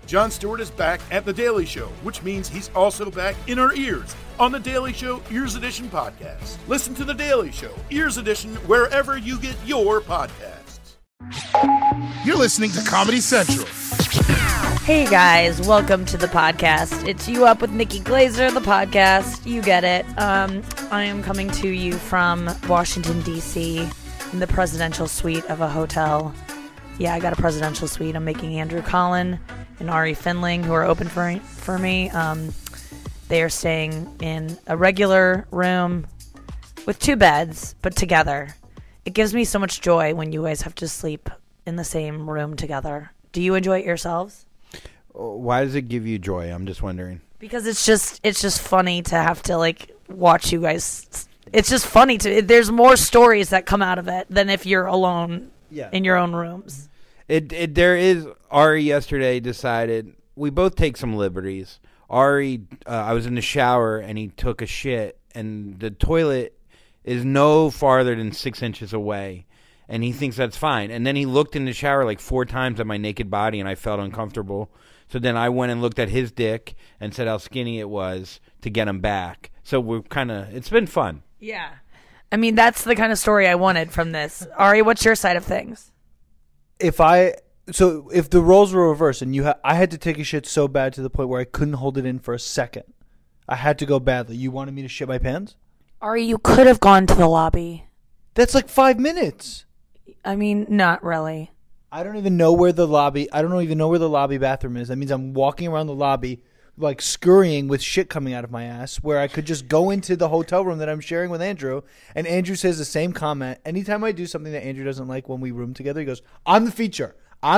Jon Stewart is back at The Daily Show, which means he's also back in our ears on The Daily Show Ears Edition podcast. Listen to The Daily Show Ears Edition wherever you get your podcasts. You're listening to Comedy Central. Hey guys, welcome to the podcast. It's You Up with Nikki Glazer, the podcast. You get it. I am coming to you from Washington, D.C. in the presidential suite of a hotel. Yeah, I got a presidential suite. I'm making Andrew Collin and Ari Finling, who are open for me. They are staying in a regular room with 2 beds, but together. It gives me so much joy when you guys have to sleep in the same room together. Do you enjoy it yourselves? Why does it give you joy? I'm just wondering. Because it's just funny to have to like watch you guys. It's just funny there's more stories that come out of it than if you're alone in your own rooms. There is. Ari yesterday decided we both take some liberties. Ari, I was in the shower and he took a shit, and the toilet is no farther than 6 inches away, and he thinks that's fine. And then he looked in the shower like 4 times at my naked body, and I felt uncomfortable. So then I went and looked at his dick and said how skinny it was to get him back. So we're it's been fun. Yeah. I mean, that's the kind of story I wanted from this. Ari, what's your side of things? If the roles were reversed and I had to take a shit so bad to the point where I couldn't hold it in for a second, I had to go badly. You wanted me to shit my pants? Ari, you could have gone to the lobby. That's like 5 minutes. I mean, not really. I don't even know where the lobby bathroom is. That means I'm walking around the lobby like scurrying with shit coming out of my ass, where I could just go into the hotel room that I'm sharing with Andrew, and Andrew says the same comment. Anytime I do something that Andrew doesn't like when we room together, he goes, I'm the feature.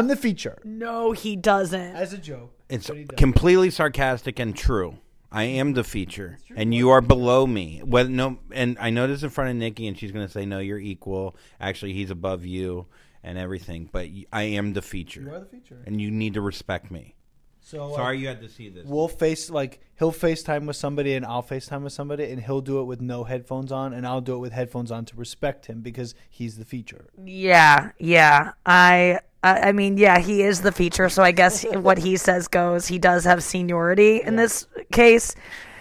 No, he doesn't. As a joke. It's completely sarcastic and true. I am the feature, and you are below me. And I know this in front of Nikki, and she's going to say, no, you're equal. Actually, he's above you and everything, but I am the feature. You are the feature. And you need to respect me. So sorry you had to see this. He'll FaceTime with somebody and I'll FaceTime with somebody, and he'll do it with no headphones on, and I'll do it with headphones on to respect him because he's the feature. Yeah. I mean, yeah, he is the feature, so I guess what he says goes. He does have seniority in this case.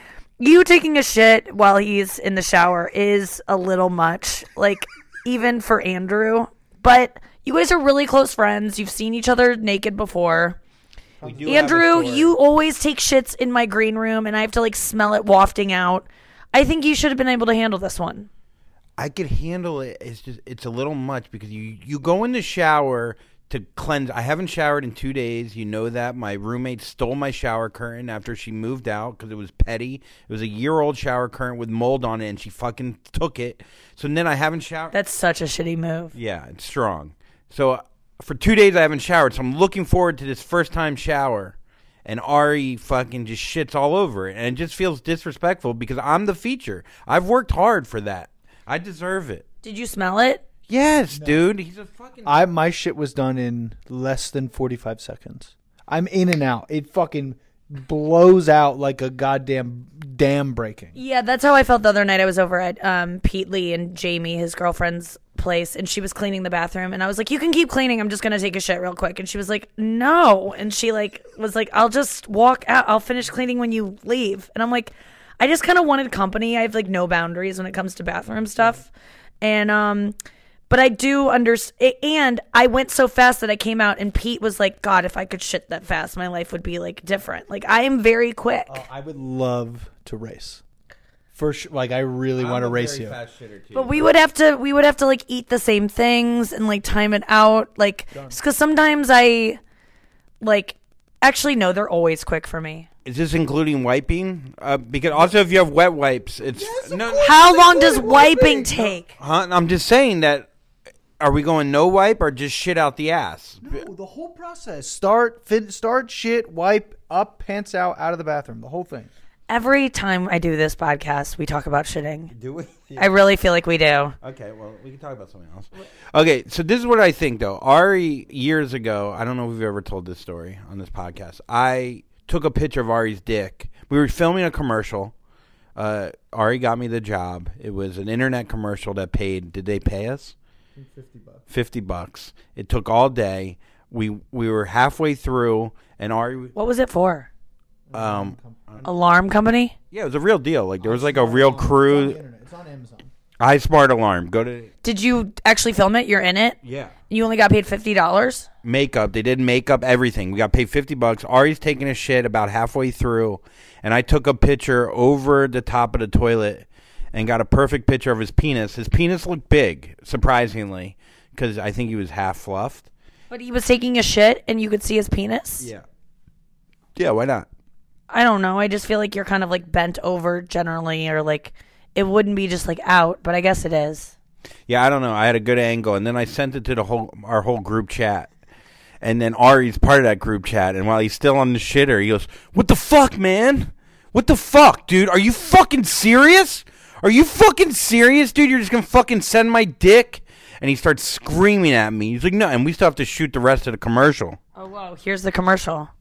You taking a shit while he's in the shower is a little much, like, even for Andrew. But you guys are really close friends. You've seen each other naked before. Andrew, you always take shits in my green room, and I have to, like, smell it wafting out. I think you should have been able to handle this one. I could handle it. It's a little much because you go in the shower to cleanse. I haven't showered in 2 days. You know that. My roommate stole my shower curtain after she moved out because it was petty. It was a year-old shower curtain with mold on it, and she fucking took it. So then I haven't showered. That's such a shitty move. Yeah, it's strong. So for 2 days I haven't showered, so I'm looking forward to this first-time shower, and Ari fucking just shits all over it, and it just feels disrespectful because I'm the feature. I've worked hard for that. I deserve it. Did you smell it? Yes, dude. He's a fucking... My shit was done in less than 45 seconds. I'm in and out. It fucking blows out like a goddamn dam breaking. Yeah, that's how I felt the other night. I was over at Pete Lee and Jamie, his girlfriend's place, and she was cleaning the bathroom, and I was like, you can keep cleaning. I'm just going to take a shit real quick. And she was like, no. And she was like, I'll just walk out. I'll finish cleaning when you leave. And I'm like, I just kind of wanted company. I have like no boundaries when it comes to bathroom stuff. And, but I do understand, and I went so fast that I came out, and Pete was like, God, if I could shit that fast, my life would be, like, different. Like, I am very quick. I would love to race. For sure, like, I really want to race you. But we would have to, like, eat the same things and, like, time it out. Like, because sometimes I, like, actually, no, they're always quick for me. Is this including wiping? Because also if you have wet wipes, it's... Yes, how long does wiping take? I'm just saying that... Are we going no wipe or just shit out the ass? No, the whole process. Start, shit, wipe, up, pants out of the bathroom. The whole thing. Every time I do this podcast, we talk about shitting. Do we? Yeah. I really feel like we do. Okay, well, we can talk about something else. Okay, so this is what I think, though. Ari, years ago, I don't know if we've ever told this story on this podcast. I took a picture of Ari's dick. We were filming a commercial. Ari got me the job. It was an internet commercial that paid. Did they pay us? $50. $50. It took all day. We were halfway through, And Ari, What was it for? um, Alarm company? yeah, it was a real deal. Like there was like a real crew. It's on Amazon. iSmart Alarm. Go to Did you actually film it? You're in it? yeah. You only got paid $50? Makeup. They did makeup, everything. We got paid $50. Ari's taking a shit about halfway through, and I took a picture over the top of the toilet and got a perfect picture of his penis. His penis looked big, surprisingly, because I think he was half fluffed. But he was taking a shit and you could see his penis? Yeah. Yeah, why not? I don't know. I just feel like you're kind of like bent over generally, or like it wouldn't be just like out, but I guess it is. Yeah, I don't know. I had a good angle, and then I sent it to our whole group chat. And then Ari's part of that group chat, and while he's still on the shitter, he goes, "What the fuck, man? What the fuck, dude? Are you fucking serious? Are you fucking serious, dude? You're just gonna fucking send my dick?" And he starts screaming at me. He's like, "No," and we still have to shoot the rest of the commercial. Oh, whoa. Here's the commercial.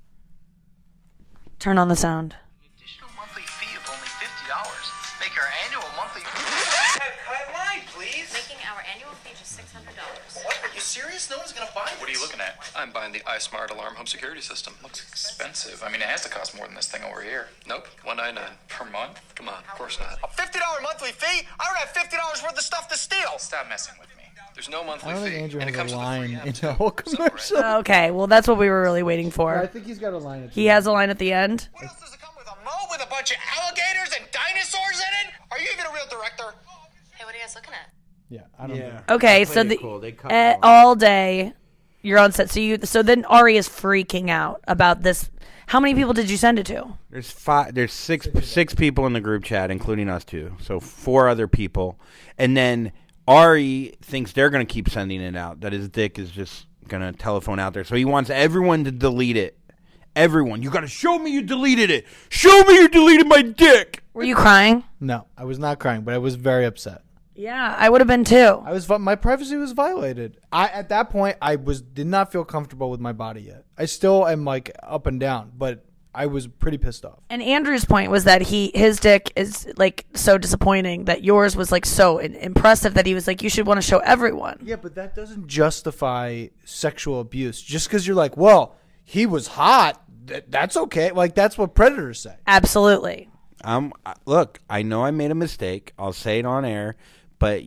Turn on the sound. Additional monthly fee of only $50. Make our annual monthly. Line, please. Making our annual fee just $600. What? Are you serious? No one's gonna buy this. What are you looking at? I'm buying the iSmart Alarm Home Security System. Looks expensive. I mean, it has to cost more than this thing over here. Nope, $199 per month. Come on, of course not. A $50 monthly fee? I don't have $50 worth of stuff to steal. Stop messing with me. There's no monthly I don't fee, think Andrew and it has comes a with a free line app, in too. the whole commercial. Okay, well, that's what we were really waiting I for. think he's got a line. He has a line at the end. What else does it come with? A moat with a bunch of alligators and dinosaurs in it? Are you even a real director? Hey, what are you guys looking at? Yeah, I don't know. Okay, They so played the, it cool. They cut all day you're on set. So then Ari is freaking out about this. How many people did you send it to? There's six people in the group chat, including us two. So 4 other people, and then Ari thinks they're gonna keep sending it out. That his dick is just gonna telephone out there. So he wants everyone to delete it. Everyone, you gotta show me you deleted it. Show me you deleted my dick. Were you crying? No, I was not crying, but I was very upset. Yeah, I would have been too. My privacy was violated. At that point I did not feel comfortable with my body yet. I still am like up and down, but I was pretty pissed off. And Andrew's point was that his dick is like so disappointing, that yours was like so impressive that he was like, you should want to show everyone. Yeah, but that doesn't justify sexual abuse. Just because you're like, well, he was hot, that's okay. Like that's what predators say. Absolutely. Look, I know I made a mistake. I'll say it on air, but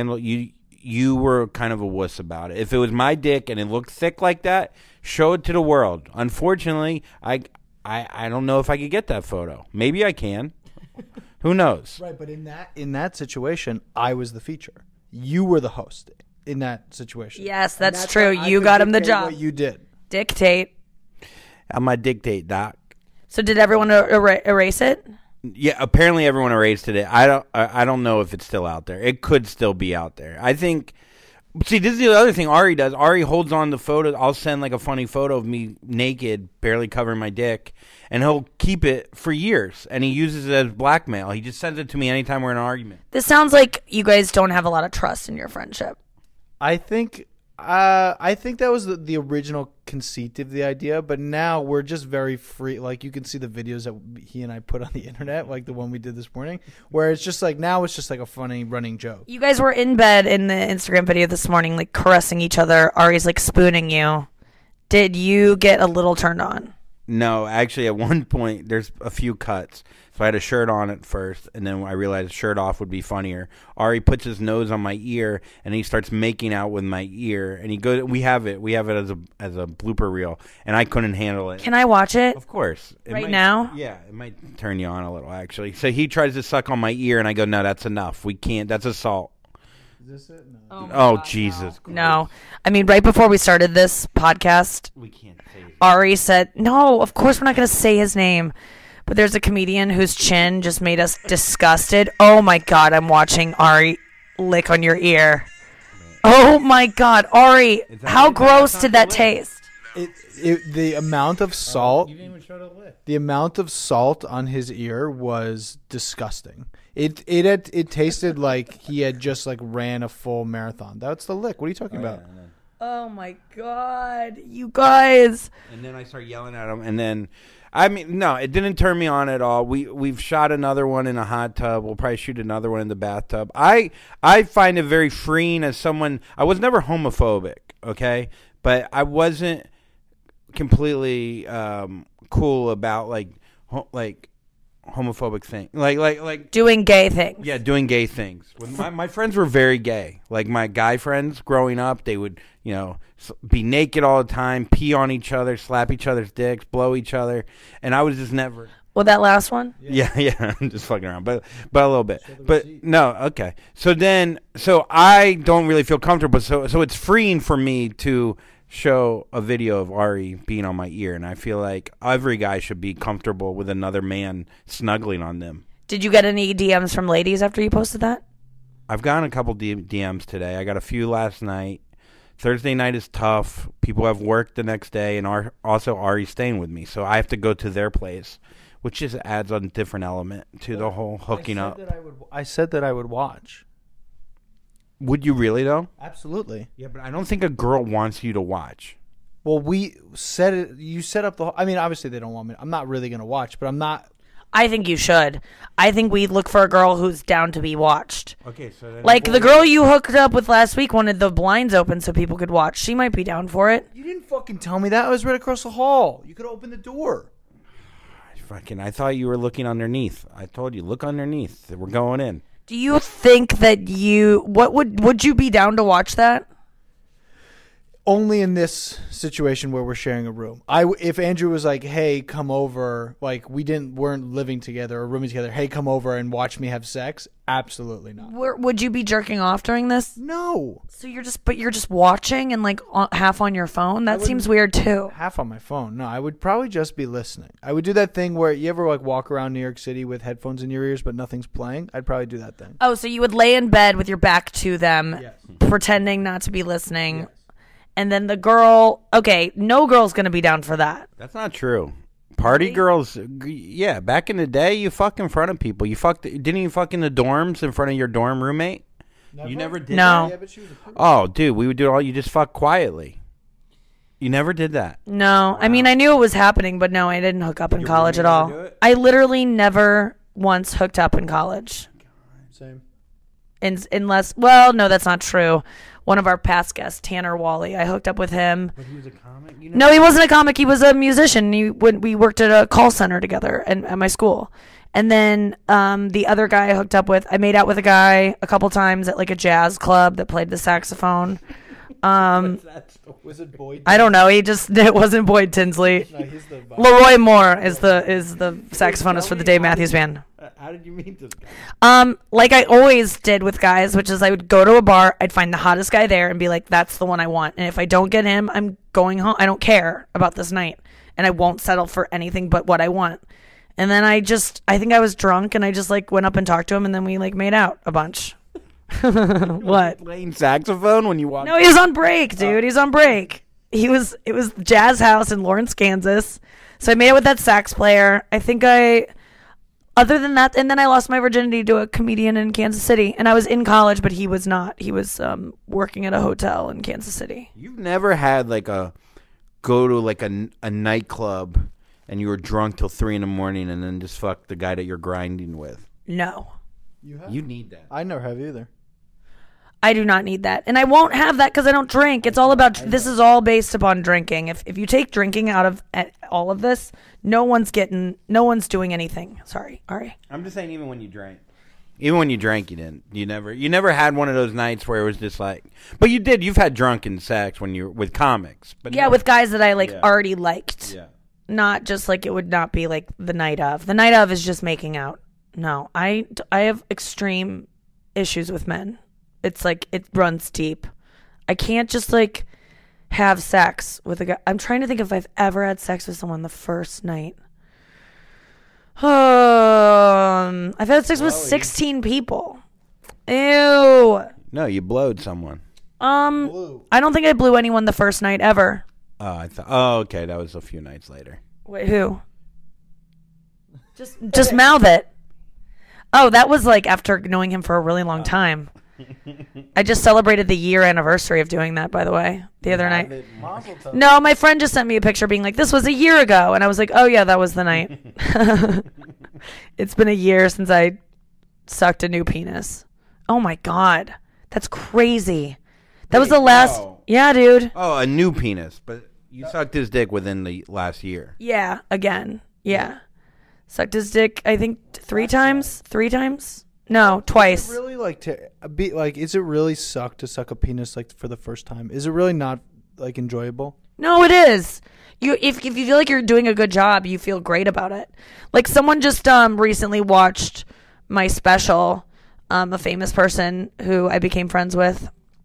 you were kind of a wuss about it. If it was my dick and it looked thick like that, show it to the world. Unfortunately, I don't know if I could get that photo. Maybe I can. Who knows? Right, but in that situation, I was the feature. You were the host in that situation. Yes, And that's true. why I You could got him the dictate job. What you did. Dictate. I'm my dictate, Doc. So did everyone erase it? Yeah, apparently everyone erased it. I don't know if it's still out there. It could still be out there. I think. See, this is the other thing Ari does. Ari holds on the photo. I'll send like a funny photo of me naked, barely covering my dick, and he'll keep it for years. And he uses it as blackmail. He just sends it to me anytime we're in an argument. This sounds like you guys don't have a lot of trust in your friendship. I think that was the original conceit of the idea, but now we're just very free. Like you can see the videos that he and I put on the internet, like the one we did this morning, where it's just like now it's just like a funny running joke. You guys were in bed in the Instagram video this morning, like caressing each other. Ari's like spooning you. Did you get a little turned on? No, actually, at one point, there's a few cuts. So I had a shirt on at first, and then I realized shirt off would be funnier. Ari puts his nose on my ear, and he starts making out with my ear. And he goes, "We have it as a blooper reel," and I couldn't handle it. Can I watch it? Of course. It Right might- now? Yeah, it might turn you on a little, actually. So he tries to suck on my ear, and I go, "No, that's enough. We can't. That's assault." Is this it? No. Oh, Jesus. No. I mean, right before we started this podcast, We can't say it. Ari said, no, of course we're not going to say his name. But there's a comedian whose chin just made us disgusted. Oh, my God. I'm watching Ari lick on your ear. Oh, my God. Ari, how gross did that taste? The amount of salt. You didn't even show the lip. The amount of salt on his ear was disgusting. It tasted like he had just like ran a full marathon. That's the lick. What are you talking about? Oh, my God. You guys. And then I start yelling at him, and then, I mean, no, it didn't turn me on at all. We've shot another one in a hot tub. We'll probably shoot another one in the bathtub. I find it very freeing as someone. I was never homophobic, okay, but I wasn't completely cool about like homophobic thing, like Doing gay things. yeah, doing gay things. My friends were very gay. Like my guy friends growing up, they would be naked all the time, pee on each other, slap each other's dicks, blow each other, and I was just never. Well, that last one? Yeah, I'm just fucking around, but a little bit. But no, okay. So I don't really feel comfortable. So it's freeing for me to show a video of Ari being on my ear, and I feel like every guy should be comfortable with another man snuggling on them. Did you get any DMs from ladies after you posted that? I've gotten a couple DMs today. I got a few last night. Thursday night is tough. People have work the next day, and also Ari's staying with me, so I have to go to their place, which just adds a different element to the whole hooking up. I said that I would watch. Would you really, though? Absolutely. Yeah, but I don't think a girl wants you to watch. Well, we said it. You set up the whole. I mean, obviously they don't want me. I'm not really going to watch, but I'm not. I think you should. I think we look for a girl who's down to be watched. Okay, so then Like the girl you hooked up with last week wanted the blinds open so people could watch. She might be down for it. You didn't fucking tell me that. I was right across the hall. You could open the door. I thought you were looking underneath. I told you, look underneath. We're going in. Do you think that would you be down to watch that? Only in this situation where we're sharing a room. If Andrew was like, "Hey, come over," like weren't living together or rooming together. "Hey, come over and watch me have sex." Absolutely not. Would you be jerking off during this? No. So you're just watching and like half on your phone. That seems weird too. Half on my phone. No, I would probably just be listening. I would do that thing where you ever like walk around New York City with headphones in your ears but nothing's playing. I'd probably do that thing. Oh, so you would lay in bed with your back to them, pretending not to be listening. Yes. And then the girl, okay, no girl's going to be down for that. That's not true. Party girls, yeah, back in the day, you fuck in front of people. Didn't you fuck in the dorms in front of your dorm roommate? Never? You never did No. that? Yeah, but she was a Oh, dude, we would do it all. You just fuck quietly. You never did that. No. Wow. I mean, I knew it was happening, but no, I didn't hook up in college at all. Do it? I literally never once hooked up in college. Same. Unless, well, no, that's not true. One of our past guests, Tanner Wally, I hooked up with him. But he was a comic? No, he wasn't a comic. He was a musician. We worked at a call center together at my school. And then the other guy I hooked up with, I made out with a guy a couple times at like a jazz club that played the saxophone. Was it Boyd? I don't know. It wasn't Boyd Tinsley. No, he's the Leroy Moore is the saxophonist for the Dave Matthews Band. How did you meet this guy? Like I always did with guys, which is I would go to a bar, I'd find the hottest guy there and be like, that's the one I want. And if I don't get him, I'm going home. I don't care about this night. And I won't settle for anything but what I want. And then I think I was drunk and I just like went up and talked to him and then we like made out a bunch. What? Playing saxophone when you walked? No, he was on break, dude. He was on break. It was Jazz House in Lawrence, Kansas. So I made it with that sax player. Other than that, and then I lost my virginity to a comedian in Kansas City. And I was in college, but he was not. He was working at a hotel in Kansas City. You've never had like go to like a nightclub and you were drunk till 3 a.m. and then just fuck the guy that you're grinding with? No. You have? You need that. I never have either. I do not need that. And I won't have that because I don't drink. It's all about, this is all based upon drinking. If you take drinking out of all of this, no one's doing anything. Sorry, Ari. I'm just saying even when you drank. Even when you drank, you didn't. You never had one of those nights where it was just like, but you did. You've had drunken sex when you're with comics. But yeah, with guys that I already liked. Yeah. Not just like it would not be like the night of. The night of is just making out. No, I have extreme issues with men. It's like it runs deep. I can't just like have sex with a guy. I'm trying to think if I've ever had sex with someone the first night. I've had sex with 16 people. Ew. No, you blowed someone. I don't think I blew anyone the first night ever. Oh, okay. That was a few nights later. Wait, who? Just mouth it. Oh, that was like after knowing him for a really long time. I just celebrated the year anniversary of doing that, by the way, the other night. No, my friend just sent me a picture being like, this was a year ago. And I was like, oh, yeah, that was the night. It's been a year since I sucked a new penis. Oh, my God. That's crazy. That was the last. No. Yeah, dude. Oh, a new penis. But You sucked his dick within the last year. Yeah, again. Yeah. Sucked his dick, I think, 3 times? 3 times? No, twice. Is it really like to be like? Is it really suck to suck a penis like for the first time? Is it really not like enjoyable? No, it is. If you feel like you're doing a good job, you feel great about it. Like someone just recently watched my special. A famous person who I became friends with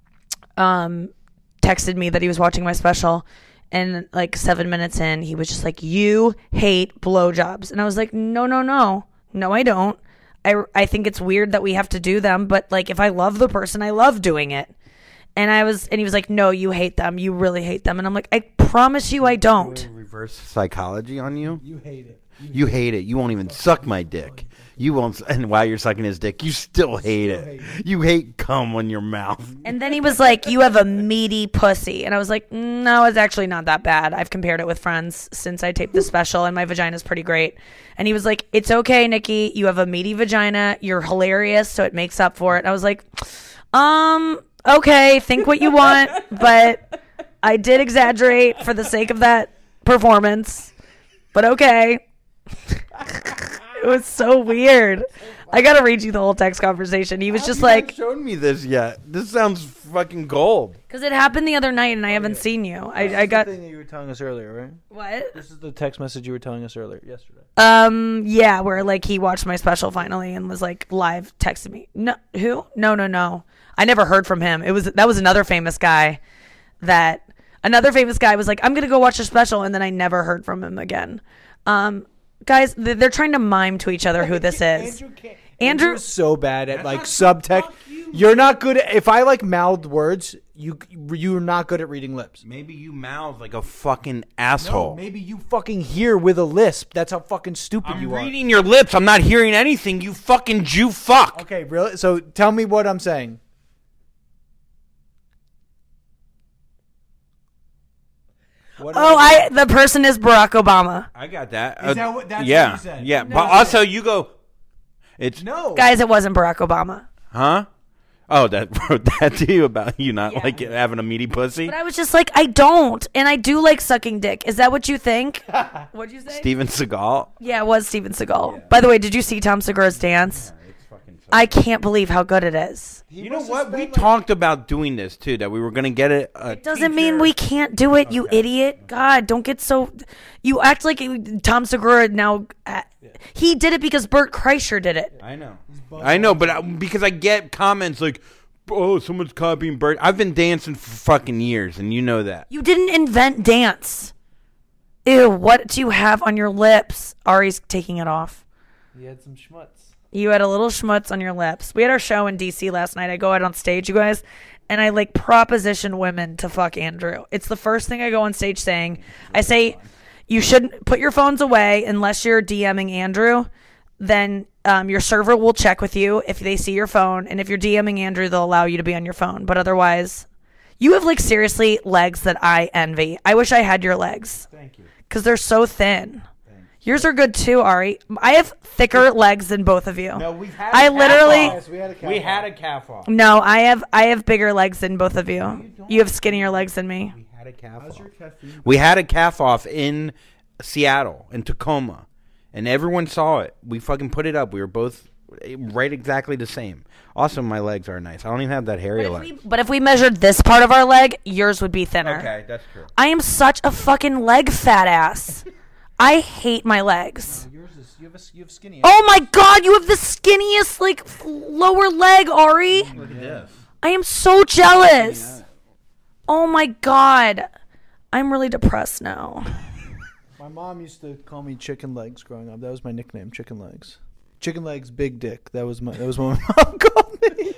texted me that he was watching my special, and like 7 minutes in, he was just like, "You hate blowjobs," and I was like, "No, I don't. I think it's weird that we have to do them, but like if I love the person, I love doing it." And he was like, "No, you hate them. You really hate them." And I'm like, "I promise you, I don't." Reverse psychology on you. You hate it. You hate it. You won't even suck my dick. You won't, and while you're sucking his dick, you still hate it. You hate cum on your mouth. And then he was like, "You have a meaty pussy." And I was like, "No, it's actually not that bad. I've compared it with friends since I taped the special, and my vagina's pretty great." And he was like, "It's okay, Nikki. You have a meaty vagina. You're hilarious, so it makes up for it." And I was like, okay, think what you want, but I did exaggerate for the sake of that performance. But okay. It was so weird. I gotta read you the whole text conversation. He was just like, shown me this yet. This sounds fucking gold. Because it happened the other night and I haven't seen you. I got the thing that you were telling us earlier, right? What? This is the text message you were telling us earlier yesterday. Yeah, where like he watched my special finally and was like live texting me. No, who? No. I never heard from him. That was another famous guy was like, "I'm gonna go watch the special," and then I never heard from him again. Guys, they're trying to mime to each other who this is. Andrew is so bad at like subtext. You're not good at, if I like mouthed words, you're not good at reading lips. Maybe you mouth like a fucking asshole. No, maybe you fucking hear with a lisp. That's how fucking stupid you are. I'm reading your lips. I'm not hearing anything. You fucking Jew fuck. Okay, really? So tell me what I'm saying. the person is Barack Obama. I got that. Is that what? That's yeah, what you said. yeah. But also, you go. It's No, Guys, it wasn't Barack Obama. huh? Oh, that wrote that to you about you not like having a meaty pussy. But I was just like, I don't, and I do like sucking dick. Is that what you think? What'd you say? Steven Seagal. Yeah, it was Steven Seagal. Yeah. By the way, did you see Tom Segura's dance? Yeah, it's fucking I can't believe how good it is. You know what? We talked about doing this too. That we were going to get it. It doesn't mean we can't do it, you idiot. God, don't get so. You act like Tom Segura now. He did it because Bert Kreischer did it. I know, but because I get comments like, "Oh, someone's copying Bert." I've been dancing for fucking years, and you know that. You didn't invent dance. Ew, what do you have on your lips? Ari's taking it off. You had some schmutz. You had a little schmutz on your lips. We had our show in D.C. last night. I go out on stage, you guys, and I like proposition women to fuck Andrew. It's the first thing I go on stage saying. I say, you shouldn't put your phones away unless you're DMing Andrew. Then your server will check with you if they see your phone. And if you're DMing Andrew, they'll allow you to be on your phone. But otherwise, you have like seriously legs that I envy. I wish I had your legs. Thank you. Because they're so thin. Yours are good too, Ari. I have thicker legs than both of you. No, we've had. We had a calf off. No, I have bigger legs than both of you. You have skinnier legs than me. We had a calf off. We had a calf off in Seattle, in Tacoma, and everyone saw it. We fucking put it up. We were both right exactly the same. Also, my legs are nice. I don't even have that hairy leg. But if we measured this part of our leg, yours would be thinner. Okay, that's true. I am such a fucking leg fat ass. I hate my legs. Yours is you have skinny. Oh my god, you have the skinniest like lower leg, Ari. Look at this. I am so jealous. Oh my god, I'm really depressed now. My mom used to call me Chicken Legs growing up. That was my nickname, Chicken Legs. Chicken Legs, Big Dick. That was what my mom called me.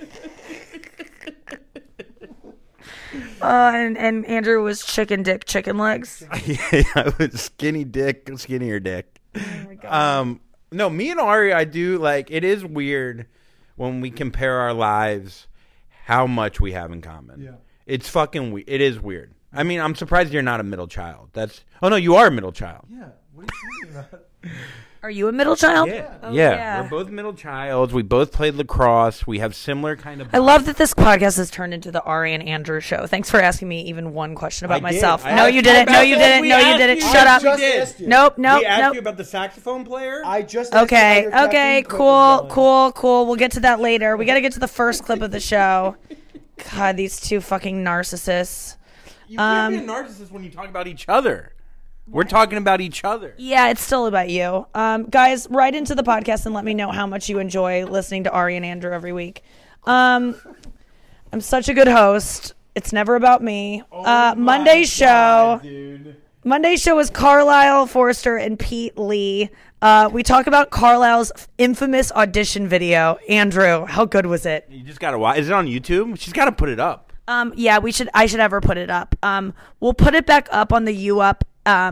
And Andrew was Chicken Dick, Chicken Legs. Yeah, I was skinny dick, skinnier dick. Oh my God. No, me and Ari, I do like. It is weird when we compare our lives, how much we have in common. Yeah, it's fucking. It is weird. I mean, I'm surprised you're not a middle child. Oh no, you are a middle child. Yeah. What are you talking about? Are you a middle child? Yeah. Oh, yeah. We're both middle childs. We both played lacrosse. We have similar kind of... I love that this podcast has turned into the Ari and Andrew show. Thanks for asking me even one question about myself. No, you didn't. No, you didn't. No, you didn't. Shut up. Nope. We asked you about the saxophone player? I just asked Okay. you how your Okay. caffeine clip is going. Cool. We'll get to that later. We got to get to the first clip of the show. God, these two fucking narcissists. You can't be a narcissist when you talk about each other. We're talking about each other. Yeah, it's still about you. Guys, write into the podcast and let me know how much you enjoy listening to Ari and Andrew every week. I'm such a good host. It's never about me. Monday's show. Monday's show is Carlisle Forrester and Pete Lee. We talk about Carlisle's infamous audition video. Andrew, how good was it? You just gotta watch. Is it on YouTube? She's gotta put it up. Yeah, I should have her put it up. We'll put it back up on the UUp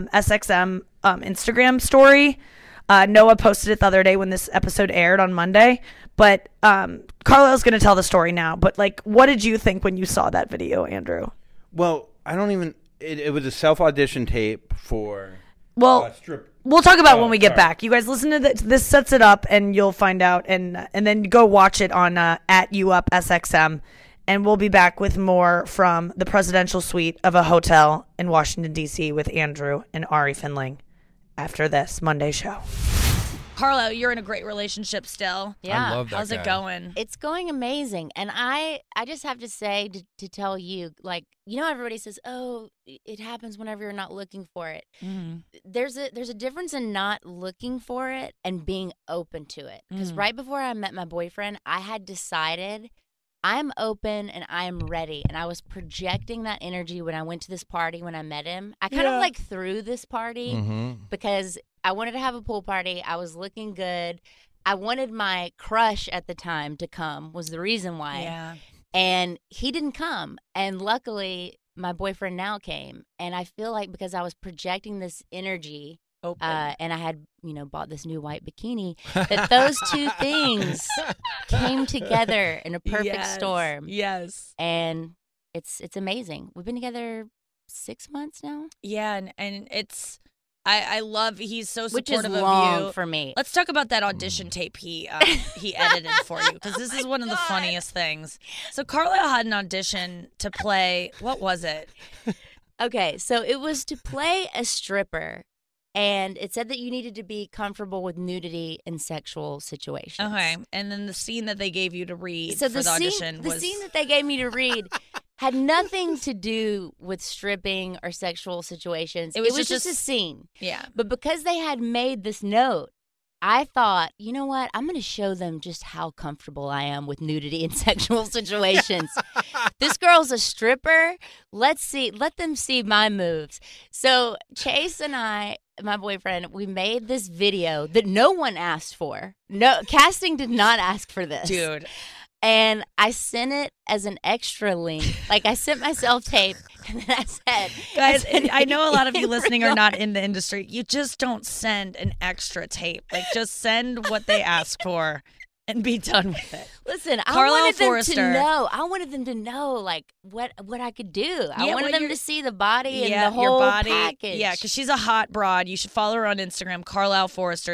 SXM Instagram story. Noah posted it the other day when this episode aired on Monday. But Carlisle's going to tell the story now. But like, what did you think when you saw that video, Andrew? Well, I don't even. It was a self-audition tape for. Well, strip. We'll talk about it when we get back. You guys listen to this. This sets it up, and you'll find out. And then go watch it on at UUp SXM. And we'll be back with more from the presidential suite of a hotel in Washington, D.C. with Andrew and Ari Finling after this Monday show. Carlo, you're in a great relationship still. Yeah. I love that How's it guy. going? It's going amazing. And I just have to say, to tell you, like, you know, everybody says, oh, it happens whenever you're not looking for it. Mm-hmm. There's a difference in not looking for it and being open to it. Because right before I met my boyfriend, I had decided I'm open and I'm ready. And I was projecting that energy when I went to this party when I met him. I kind of like threw this party because I wanted to have a pool party. I was looking good. I wanted my crush at the time to come was the reason why. Yeah. And he didn't come. And luckily, my boyfriend now came. And I feel like because I was projecting this energy and I had, bought this new white bikini, that those two things came together in a perfect storm. Yes. And it's amazing. We've been together 6 months now. Yeah, and it's I love he's so Which supportive is of long you. for me. Let's talk about that audition tape he edited for you because this is one of the funniest things. So Carlisle had an audition to play. What was it? Okay, so it was to play a stripper. And it said that you needed to be comfortable with nudity in sexual situations. Okay, and then the scene that they gave you to read So for the audition was... The scene that they gave me to read had nothing to do with stripping or sexual situations. It was just a scene. Yeah. But because they had made this note, I thought, you know what? I'm going to show them just how comfortable I am with nudity in sexual situations. This girl's a stripper. Let them see my moves. So Chase and I, my boyfriend, we made this video that no one asked for. No, casting did not ask for this. Dude. And I sent it as an extra link. Like, I sent myself tape, and then I said... Guys, I know a lot of you listening are not in the industry. You just don't send an extra tape. Like, just send what they ask for and be done with it. Listen, Carlisle I wanted Forrester. them to know. I wanted them to know, like, what I could do. I wanted them to see the body and the whole your body. package. Yeah, because she's a hot broad. You should follow her on Instagram, Carlisle Forrester,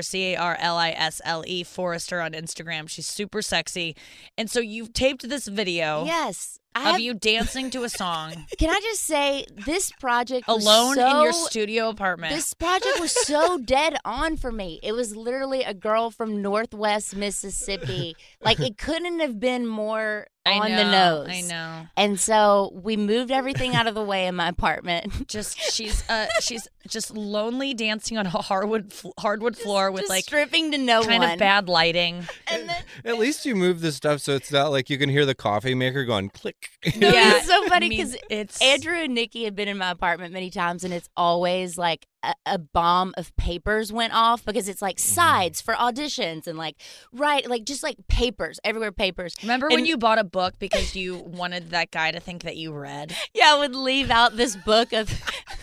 Carlisle Forrester on Instagram. She's super sexy. And so you've taped this video. Yes. Of you dancing to a song. Can I just say, this project was alone in your so- studio apartment. This project was so dead on for me. It was literally a girl from Northwest Mississippi. Like, it couldn't have been more on the nose. I know. And so we moved everything out of the way in my apartment. She's just lonely dancing on a hardwood floor with just like stripping to no kind one. of bad lighting. And then At least you move the stuff so it's not like you can hear the coffee maker going click. No, Yeah, it's so funny I mean, because it's Andrew and Nikki have been in my apartment many times, and it's always like a bomb of papers went off because it's like sides for auditions and like just like papers everywhere, papers. Remember And- when you bought a book because you wanted that guy to think that you read? Yeah, I would leave out this book of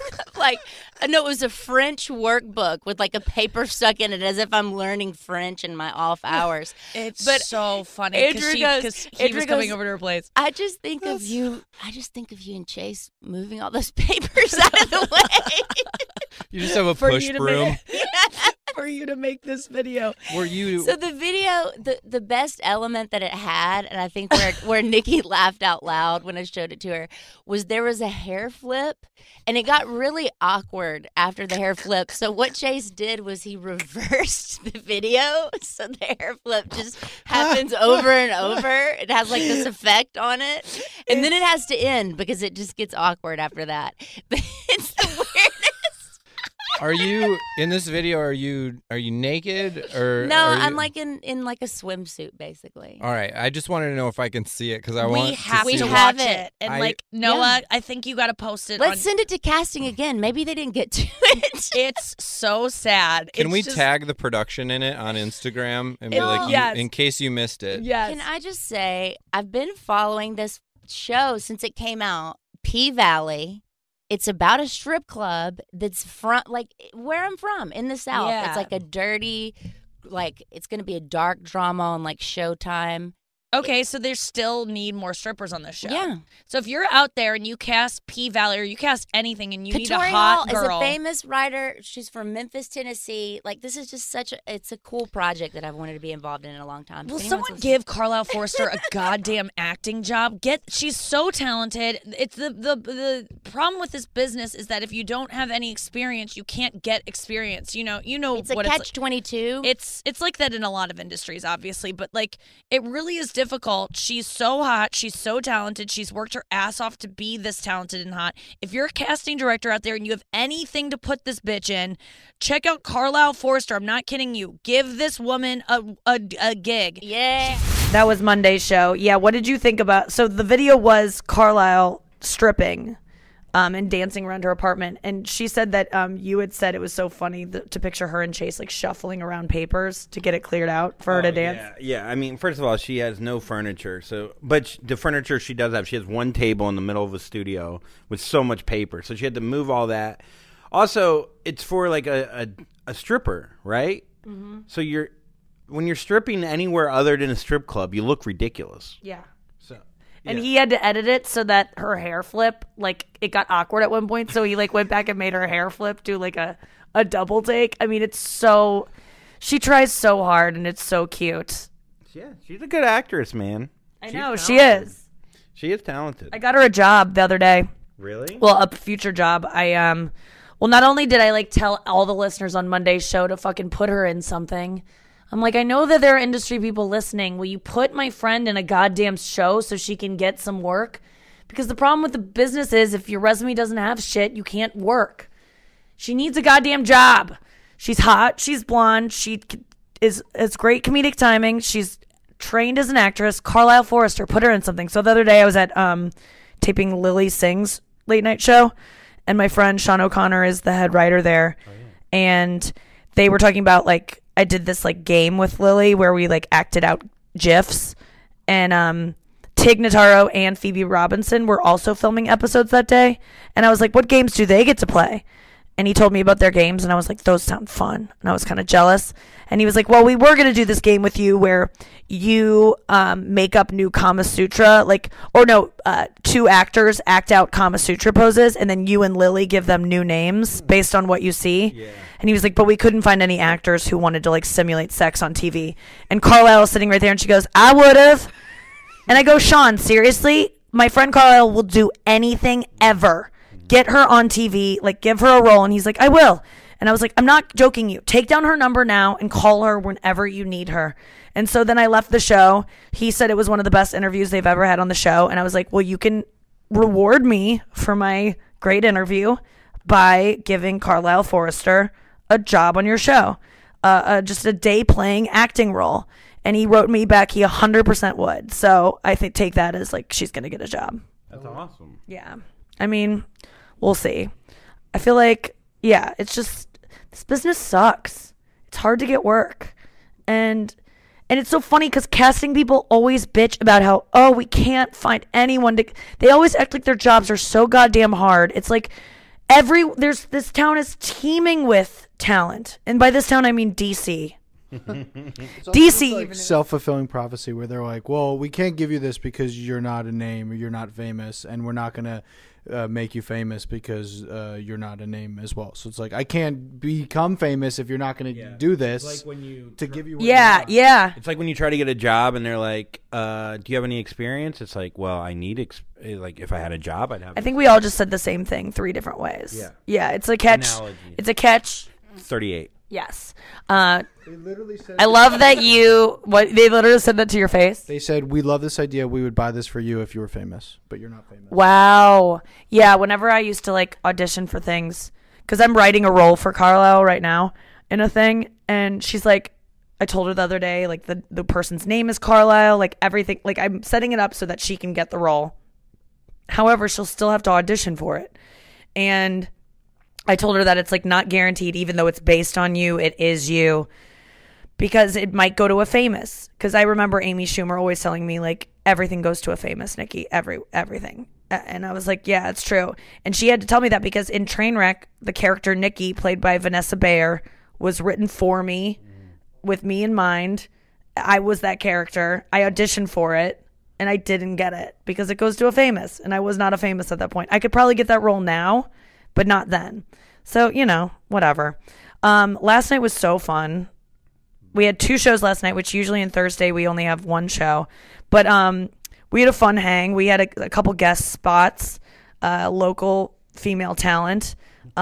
it was a French workbook with like a paper stuck in it as if I'm learning French in my off hours. It's But so funny Andrew because he Andrew was coming goes, over to her place. I just think of you and Chase moving all those papers out of the way. You just have a For push you to broom. for you to make this video. Were you? So the video, the best element that it had, and I think where Nikki laughed out loud when I showed it to her, was there was a hair flip, and it got really awkward after the hair flip. So what Chase did was he reversed the video, so the hair flip just happens over and over. It has like this effect on it, and then it has to end because it just gets awkward after that. But it's the weirdest. Are you in this video? Are you naked or? No, are you... I'm like in like a swimsuit, basically. All right, I just wanted to know if I can see it because I We want have to see to it. watch it. And I- like, Noah, I think you got to post it. Let's send it to casting again. Maybe they didn't get to it. It's so sad. Can It's we just- tag the production in it on Instagram and be No. like, Yes. in case you missed it? Yes. Can I just say, I've been following this show since it came out, P Valley. It's about a strip club that's like where I'm from in the South. Yeah. It's like a dirty, like it's going to be a dark drama on like Showtime. Okay, so they still need more strippers on this show. Yeah. So if you're out there and you cast P Valley or you cast anything and you need a Katori hot Hall girl, is a famous writer. She's from Memphis, Tennessee. Like this is just it's a cool project that I've wanted to be involved in a long time. will If anyone's someone listening- give Carlisle Forrester a goddamn acting job? She's so talented. It's the problem with this business is that if you don't have any experience, you can't get experience. You know It's a what catch-22. It's like that in a lot of industries, obviously, but like it really is difficult. She's so hot. She's so talented. She's worked her ass off to be this talented and hot. If you're a casting director out there and you have anything to put this bitch in, check out Carlisle Forrester. I'm not kidding you. Give this woman a gig. Yeah. That was Monday's show. Yeah, what did you think about? So the video was Carlisle stripping and dancing around her apartment. And she said that you had said it was so funny to picture her and Chase like shuffling around papers to get it cleared out for her to dance. Yeah. I mean, first of all, she has no furniture. But the furniture she does have, she has one table in the middle of a studio with so much paper. So she had to move all that. Also, it's for like a stripper, right? Mm-hmm. So when you're stripping anywhere other than a strip club, you look ridiculous. Yeah. So, And he had to edit it so that her hair flip, like, it got awkward at one point. So he, like, went back and made her hair flip, do, like, a double take. I mean, it's so... She tries so hard, and it's so cute. Yeah, she's a good actress, man. I know, she is. She is talented. I got her a job the other day. Really? Well, a future job. Well, not only did I, like, tell all the listeners on Monday's show to fucking put her in something... I'm like, I know that there are industry people listening. Will you put my friend in a goddamn show so she can get some work? Because the problem with the business is if your resume doesn't have shit, you can't work. She needs a goddamn job. She's hot. She's blonde. She has great comedic timing. She's trained as an actress. Carlisle Forrester, put her in something. So the other day I was at taping Lily Singh's late night show, and my friend Sean O'Connor is the head writer there. Oh, yeah. And they were talking about, like, I did this like game with Lily where we like acted out GIFs, and Tig Notaro and Phoebe Robinson were also filming episodes that day, and I was like, what games do they get to play? And he told me about their games, and I was like, those sound fun, and I was kind of jealous. And he was like, well, we were going to do this game with you where you make up new Kama Sutra, two actors act out Kama Sutra poses, and then you and Lily give them new names based on what you see. Yeah. And he was like, but we couldn't find any actors who wanted to like simulate sex on TV. And Carlisle is sitting right there, and she goes, I would have. And I go, Sean, seriously? My friend Carlisle will do anything ever. Get her on TV, like give her a role. And he's like, I will. And I was like, I'm not joking you. Take down her number now and call her whenever you need her. And so then I left the show. He said it was one of the best interviews they've ever had on the show. And I was like, well, you can reward me for my great interview by giving Carlisle Forrester a job on your show. Just a day playing acting role. And he wrote me back he 100% would. So I think take that as like she's going to get a job. That's awesome. Yeah. I mean, we'll see. I feel like, yeah, it's just, this business sucks. It's hard to get work. And it's so funny because casting people always bitch about how, oh, we can't find anyone to, they always act like their jobs are so goddamn hard. It's like this town is teeming with talent. And by this town, I mean DC. DC even self-fulfilling prophecy where they're like, well, we can't give you this because you're not a name or you're not famous, and we're not going to make you famous because you're not a name as well. So it's like, I can't become famous if you're not going to do this. It's like when you give you. Yeah. It's like when you try to get a job and they're like, "Do you have any experience?" It's like, "Well, I need like if I had a job, I'd have." I think we all just said the same thing 3 different ways. Yeah. It's a catch. Analogy. It's a catch. 38. Yes. They literally said. I love that they literally said that to your face. They said, "We love this idea. We would buy this for you if you were famous, but you're not famous." Wow. Yeah. Whenever I used to like audition for things, because I'm writing a role for Carlisle right now in a thing, and she's like, I told her the other day, like the person's name is Carlisle, like everything, like I'm setting it up so that she can get the role. However, she'll still have to audition for it, and I told her that it's like not guaranteed, even though it's based on you, it is you, because it might go to a famous. Because I remember Amy Schumer always telling me like everything goes to a famous, Nikki, everything. And I was like, yeah, it's true. And she had to tell me that because in Trainwreck, the character Nikki, played by Vanessa Bayer, was written for me, with me in mind. I was that character. I auditioned for it, and I didn't get it because it goes to a famous, and I was not a famous at that point. I could probably get that role now, but not then. So, whatever. Last night was so fun. We had 2 shows last night, which usually on Thursday we only have 1 show. But we had a fun hang. We had a couple guest spots, local female talent.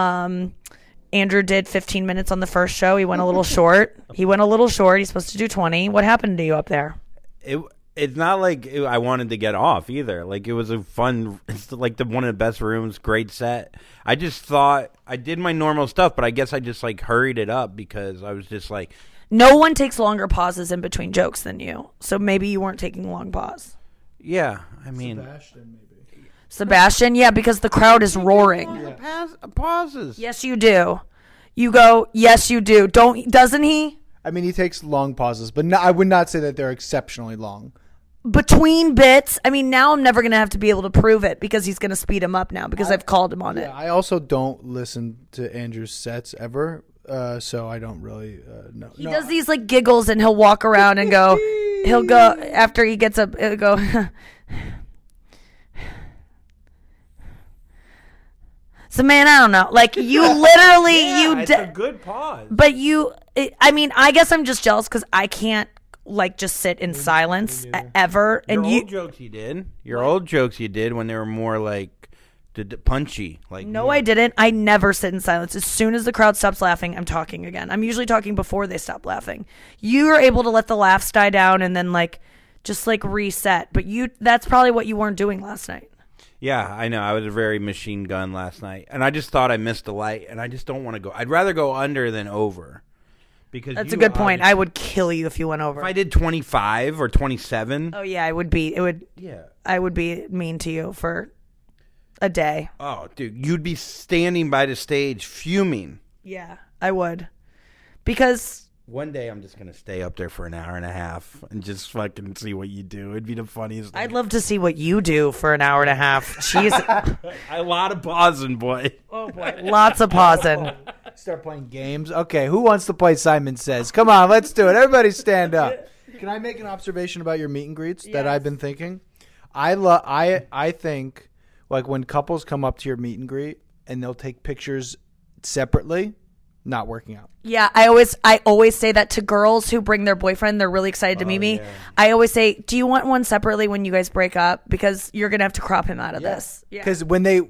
Andrew did 15 minutes on the first show. He went a little short. He's supposed to do 20. What happened to you up there? It's not like I wanted to get off either. Like it was it's like one of the best rooms, great set. I just thought I did my normal stuff, but I guess I just like hurried it up because I was just like. No one takes longer pauses in between jokes than you. So maybe you weren't taking a long pause. Yeah, I mean. Sebastian, yeah, because the crowd is roaring. Pauses. Yes, you do. You go, yes, you do. Doesn't he? I mean, he takes long pauses, but I would not say that they're exceptionally long. Between bits, I mean, now I'm never going to have to be able to prove it because he's going to speed him up now because I've called him on it. I also don't listen to Andrew's sets ever, so I don't really know. He does these like giggles and he'll walk around and he'll go, after he gets up, he'll go, so man, I don't know. Like you literally, it's a good pause. But I guess I'm just jealous because I can't like just sit in silence ever. And old jokes you did. Your old jokes you did when they were more like punchy. Like no, I didn't. I never sit in silence. As soon as the crowd stops laughing, I'm talking again. I'm usually talking before they stop laughing. You are able to let the laughs die down and then like just like reset. But that's probably what you weren't doing last night. Yeah, I know. I was a very machine gun last night, and I just thought I missed the light, and I just don't want to go. I'd rather go under than over. Because that's a good point. I would kill you if you went over. If I did 25 or 27. Oh yeah, I would be mean to you for a day. Oh, dude, you'd be standing by the stage fuming. Yeah, I would. Because one day I'm just going to stay up there for an hour and a half and just fucking see what you do. It'd be the funniest thing. I'd love to see what you do for an hour and a half. Jeez. A lot of pausing, boy. Oh, boy. Lots of pausing. Start playing games. Okay, who wants to play Simon Says? Come on, let's do it. Everybody stand up. Can I make an observation about your meet and greets that I've been thinking? I think like when couples come up to your meet and greet and they'll take pictures separately, not working out. Yeah, I always say that to girls who bring their boyfriend. They're really excited to meet me. Yeah. I always say, do you want one separately when you guys break up? Because you're going to have to crop him out of this. Because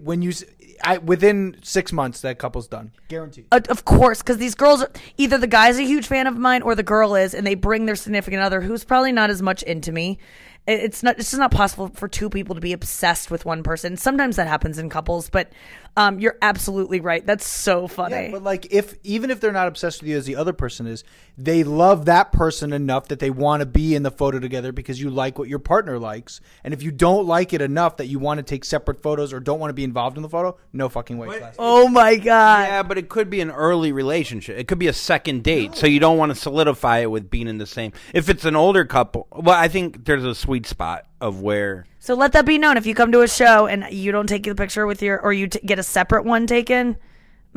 within 6 months, that couple's done. Guaranteed. Of course, because these girls, either the guy's a huge fan of mine or the girl is, and they bring their significant other who's probably not as much into me. It's just not possible for 2 people to be obsessed with one person. Sometimes that happens in couples, but you're absolutely right. That's so funny. Yeah, but like even if they're not obsessed with you as the other person is, they love that person enough that they want to be in the photo together because you like what your partner likes. And if you don't like it enough that you want to take separate photos or don't want to be involved in the photo, no fucking way. Oh my God. Yeah, but it could be an early relationship. It could be a second date. So you don't want to solidify it with being in the same. If it's an older couple, well, I think there's a sweet spot of where. So let that be known. If you come to a show and you don't take the picture with or you get a separate one taken,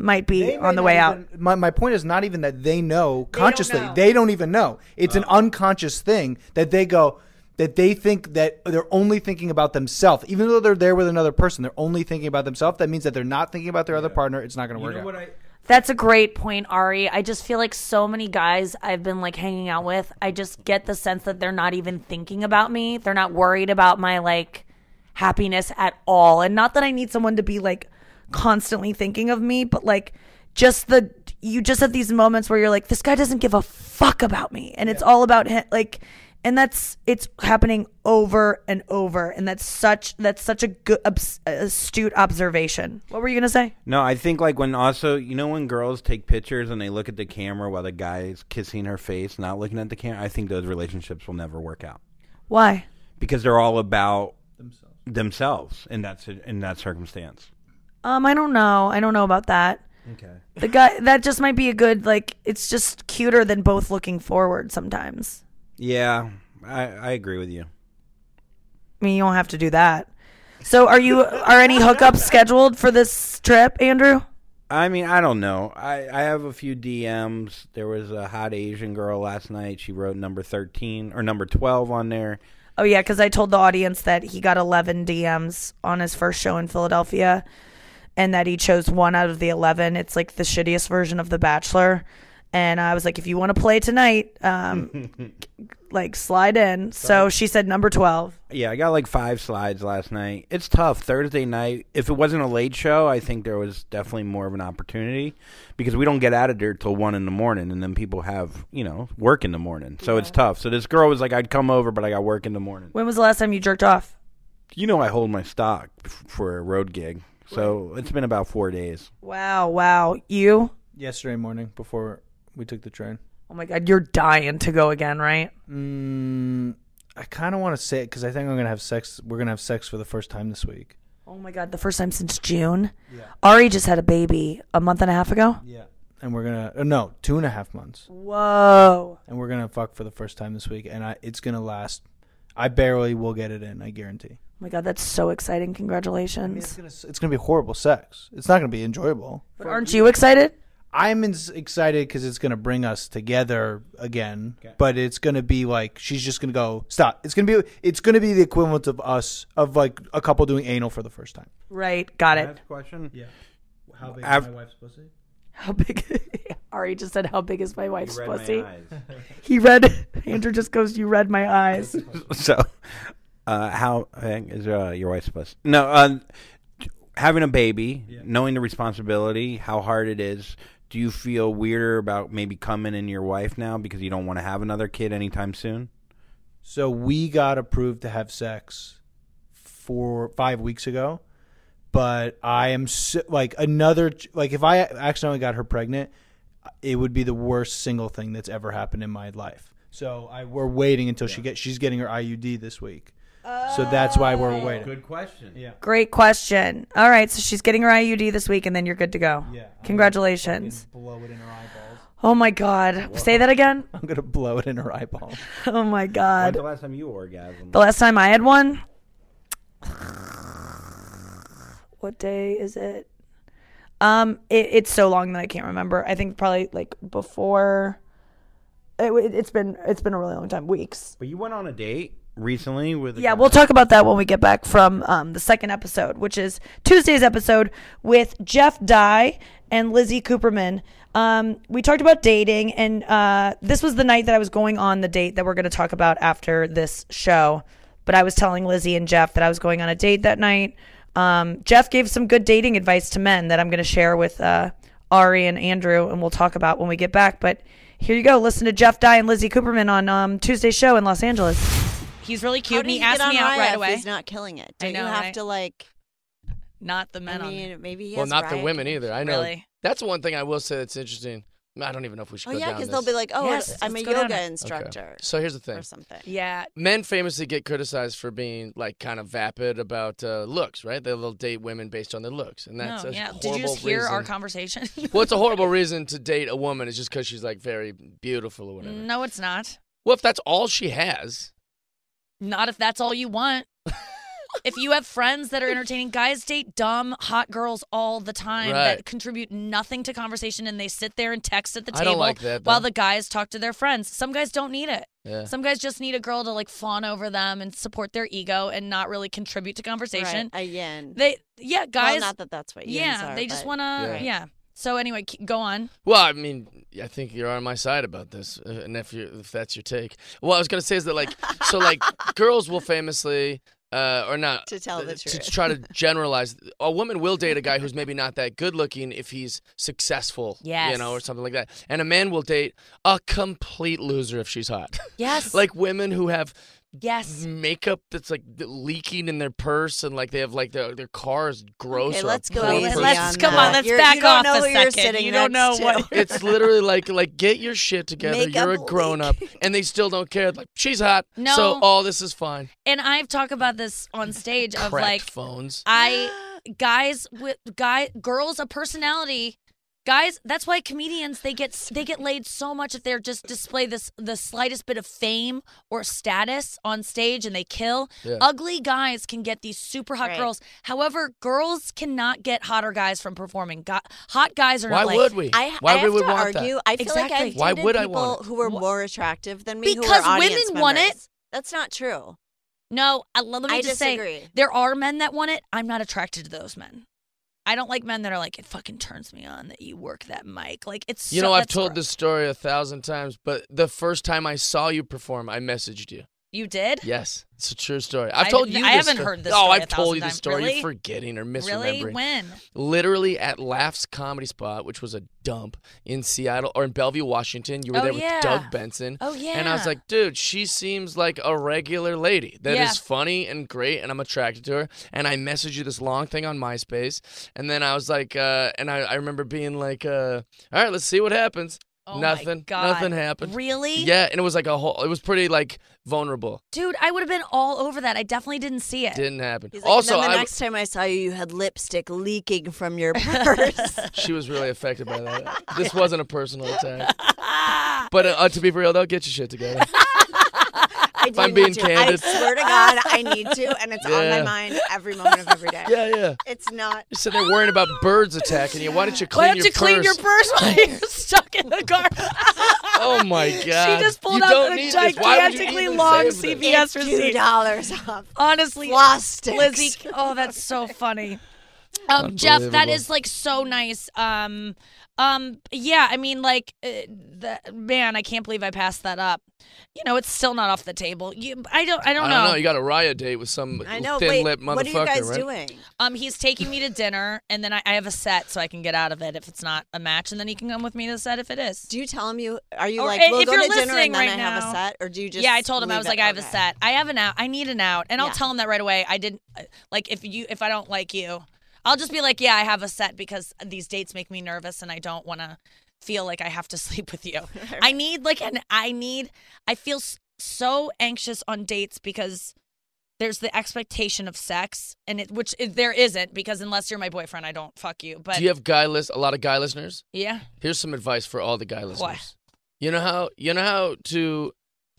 might be They on the may way not out. even- My point is not even that they know They don't consciously. know. They don't even know. It's an unconscious thing that they go, that they think that they're only thinking about themselves. Even though they're there with another person, they're only thinking about themselves. That means that they're not thinking about their other partner. It's not going to work out. That's a great point, Ari. I just feel like so many guys I've been like hanging out with, I just get the sense that they're not even thinking about me. They're not worried about my like happiness at all. And not that I need someone to be like constantly thinking of me, but like you just have these moments where you're like, this guy doesn't give a fuck about me. And it's all about him. Like, and it's happening over and over. And that's such a good, astute observation. What were you going to say? No, I think like when also, when girls take pictures and they look at the camera while the guy's kissing her face, not looking at the camera, I think those relationships will never work out. Why? Because they're all about themselves in that circumstance. I don't know. I don't know about that. Okay. The guy, that just might be a good, like, it's just cuter than both looking forward sometimes. Yeah, I agree with you. I mean, you don't have to do that. So are any hookups scheduled for this trip, Andrew? I mean, I don't know. I have a few DMs. There was a hot Asian girl last night. She wrote number 13 or number 12 on there. Oh, yeah, because I told the audience that he got 11 DMs on his first show in Philadelphia and that he chose one out of the 11. It's like the shittiest version of The Bachelor. And I was like, if you want to play tonight, like slide in. So she said number 12. Yeah, I got like 5 slides last night. It's tough. Thursday night, if it wasn't a late show, I think there was definitely more of an opportunity because we don't get out of there till 1 in the morning, and then people have, work in the morning. So it's tough. So this girl was like, I'd come over, but I got work in the morning. When was the last time you jerked off? I hold my stock for a road gig. So it's been about 4 days. Wow. You? Yesterday morning before we took the train. Oh, my God. You're dying to go again, right? I kind of want to say it because I think I'm going to have sex. We're going to have sex for the first time this week. Oh, my God. The first time since June? Yeah. Ari just had a baby a month and a half ago? Yeah. And we're going to, no, 2.5 months. Whoa. And we're going to fuck for the first time this week. And it's going to last. I barely will get it in, I guarantee. Oh, my God. That's so exciting. Congratulations. I mean, it's going to be horrible sex. It's not going to be enjoyable. But aren't you excited? I'm excited because it's going to bring us together again, but it's going to be like she's just going to go stop. It's going to be the equivalent of us of like a couple doing anal for the first time. Right, got it. That's a question. Yeah. How big is my wife's pussy? How big? Ari just said, "How big is my wife's You read pussy?" my eyes. He read. Andrew just goes, "You read my eyes." So, how is your wife's pussy? No, having a baby, knowing the responsibility, how hard it is. Do you feel weirder about maybe coming in your wife now because you don't want to have another kid anytime soon? So we got approved to have sex 5 weeks ago, but I am if I accidentally got her pregnant, it would be the worst single thing that's ever happened in my life. So we're waiting until she's getting her IUD this week. So that's why we're waiting. Good question. Yeah. Great question. All right, so she's getting her IUD this week, and then you're good to go. Yeah. Congratulations. Blow it in her eyeballs. Oh my God. Say that again. I'm gonna blow it in her eyeball. Oh my When's God. the last time you orgasmed? The last time I had one. What day is it? It's so long that I can't remember. I think probably like before. It's been a really long time. Weeks. But you went on a date recently with Yeah, we'll talk about that when we get back from the second episode, which is Tuesday's episode with Jeff Dye and Lizzie Cooperman. We talked about dating, and this was the night that I was going on the date that we're going to talk about after this show. But I was telling Lizzie and Jeff that I was going on a date that night. Jeff gave some good dating advice to men that I'm going to share with Ari and Andrew, and we'll talk about when we get back. But here you go. Listen to Jeff Dye and Lizzie Cooperman on Tuesday's show in Los Angeles. He's really cute, How and do he you asked get on me out Raya right if away. He's not killing it. I Don't know, you have right? to like? Not the men I on mean, maybe he Well, has not the Raya women kills. either. I know. Really? That's one thing I will say that's interesting. I don't even know if we should Oh go yeah, down because this. they'll be like, "Oh, Yes, I'm a let's go down yoga it. instructor." Okay. So here's the thing. Or something. Yeah. Men famously get criticized for being like kind of vapid about looks, right? They'll date women based on their looks, and that's a horrible Did you just hear reason. our conversation? Well, it's a horrible reason to date a woman is just because she's like very beautiful or whatever. No, it's not. Well, if that's all she has, Not if that's all you want. if you have friends that are entertaining, guys date dumb, hot girls all the time that contribute nothing to conversation, and they sit there and text at the table like that, while the guys talk to their friends. Some guys don't need it. Yeah. Some guys just need a girl to like fawn over them and support their ego and not really contribute to conversation. Right. A yin. Guys. Well, not that that's what yins are. They just but- want to. Yeah. So anyway, go on. Well, I mean, I think you're on my side about this, and if that's your take. What I was gonna say is that girls will famously. Or not to tell the truth. To try to generalize, a woman will date a guy who's maybe not that good looking if he's successful, or something like that. And a man will date a complete loser if she's hot. Yes. Like women who have makeup that's like leaking in their purse and like they have like their car is gross. Okay, or let's a go poop easy or- Let's back off a second. You don't know what. It's literally like get your shit together. Makeup You're a grown up, and they still don't care. Like she's hot, No. so all this is fine. And I've talked about this on stage of Cracked like phones. Girls a personality. Guys, that's why comedians they get laid so much if they're just display the slightest bit of fame or status on stage and they kill. Yeah. Ugly guys can get these super hot girls. However, girls cannot get hotter guys from performing. Hot guys are not Why like. would we? I have to argue. I feel like Exactly. I've Why dated would I people want it? who were more attractive than me. Because who were women audience want it. members. That's not true. No, let me I just disagree. say there are men that want it. I'm not attracted to those men. I don't like men that are like, it fucking turns me on that you work that mic. Like it's. I've told this story 1,000 times, but the first time I saw you perform, I messaged you. You did? Yes, it's a true story. I've told you. I this haven't story. heard this. Oh, story I've told you 1,000 this story. Really? You're forgetting or misremembering. Really? When? Literally at Laughs Comedy Spot, which was a dump in Seattle or in Bellevue, Washington. You were there with Doug Benson. Oh yeah. And I was like, dude, she seems like a regular lady that is funny and great, and I'm attracted to her. And I messaged you this long thing on MySpace, and then I was like, and I remember being like, all right, let's see what happens. Oh Nothing. My God. Nothing happened. Really? Yeah, and it was like it was pretty like vulnerable. Dude, I would have been all over that. I definitely didn't see it. Didn't happen. He's like, Also, then the next time I saw you, you had lipstick leaking from your purse. She was really affected by that. This wasn't a personal attack. But to be real, though, get your shit together. If I'm being candid. I swear to God, I need to, and it's on my mind every moment of every day. Yeah. It's not. You're sitting there worrying about birds attacking you. Why don't you clean Why don't your you purse? clean your purse while you're stuck in the car? Oh my God! She just pulled you out don't a need this. Why would you gigantically even long say this? CVS It's receipt. $2 off. Honestly, Floss sticks. Lizzie. Oh, that's so funny. Jeff, that is like so nice. Yeah, I mean, like, man, I can't believe I passed that up. It's still not off the table. I don't know. You got a riot date with some thin-lipped motherfucker, what are you guys right? doing? He's taking me to dinner, and then I have a set so I can get out of it if it's not a match, and then he can come with me to the set if it is. Do you tell him are you Or like, if we'll go you're to dinner and listening then right I have a now- set? Or do you just Yeah, I told him, I was like, I have a Okay. set. I have an out. I need an out. And I'll Yeah. tell him that right away. I didn't, like, if I don't like you, I'll just be like, yeah, I have a set because these dates make me nervous and I don't want to feel like I have to sleep with you. I need, like, I feel so anxious on dates because there's the expectation of sex, and which there isn't, because unless you're my boyfriend, I don't fuck you. But Do you have a lot of guy listeners? Yeah. Here's some advice for all the guy listeners. What? You know how to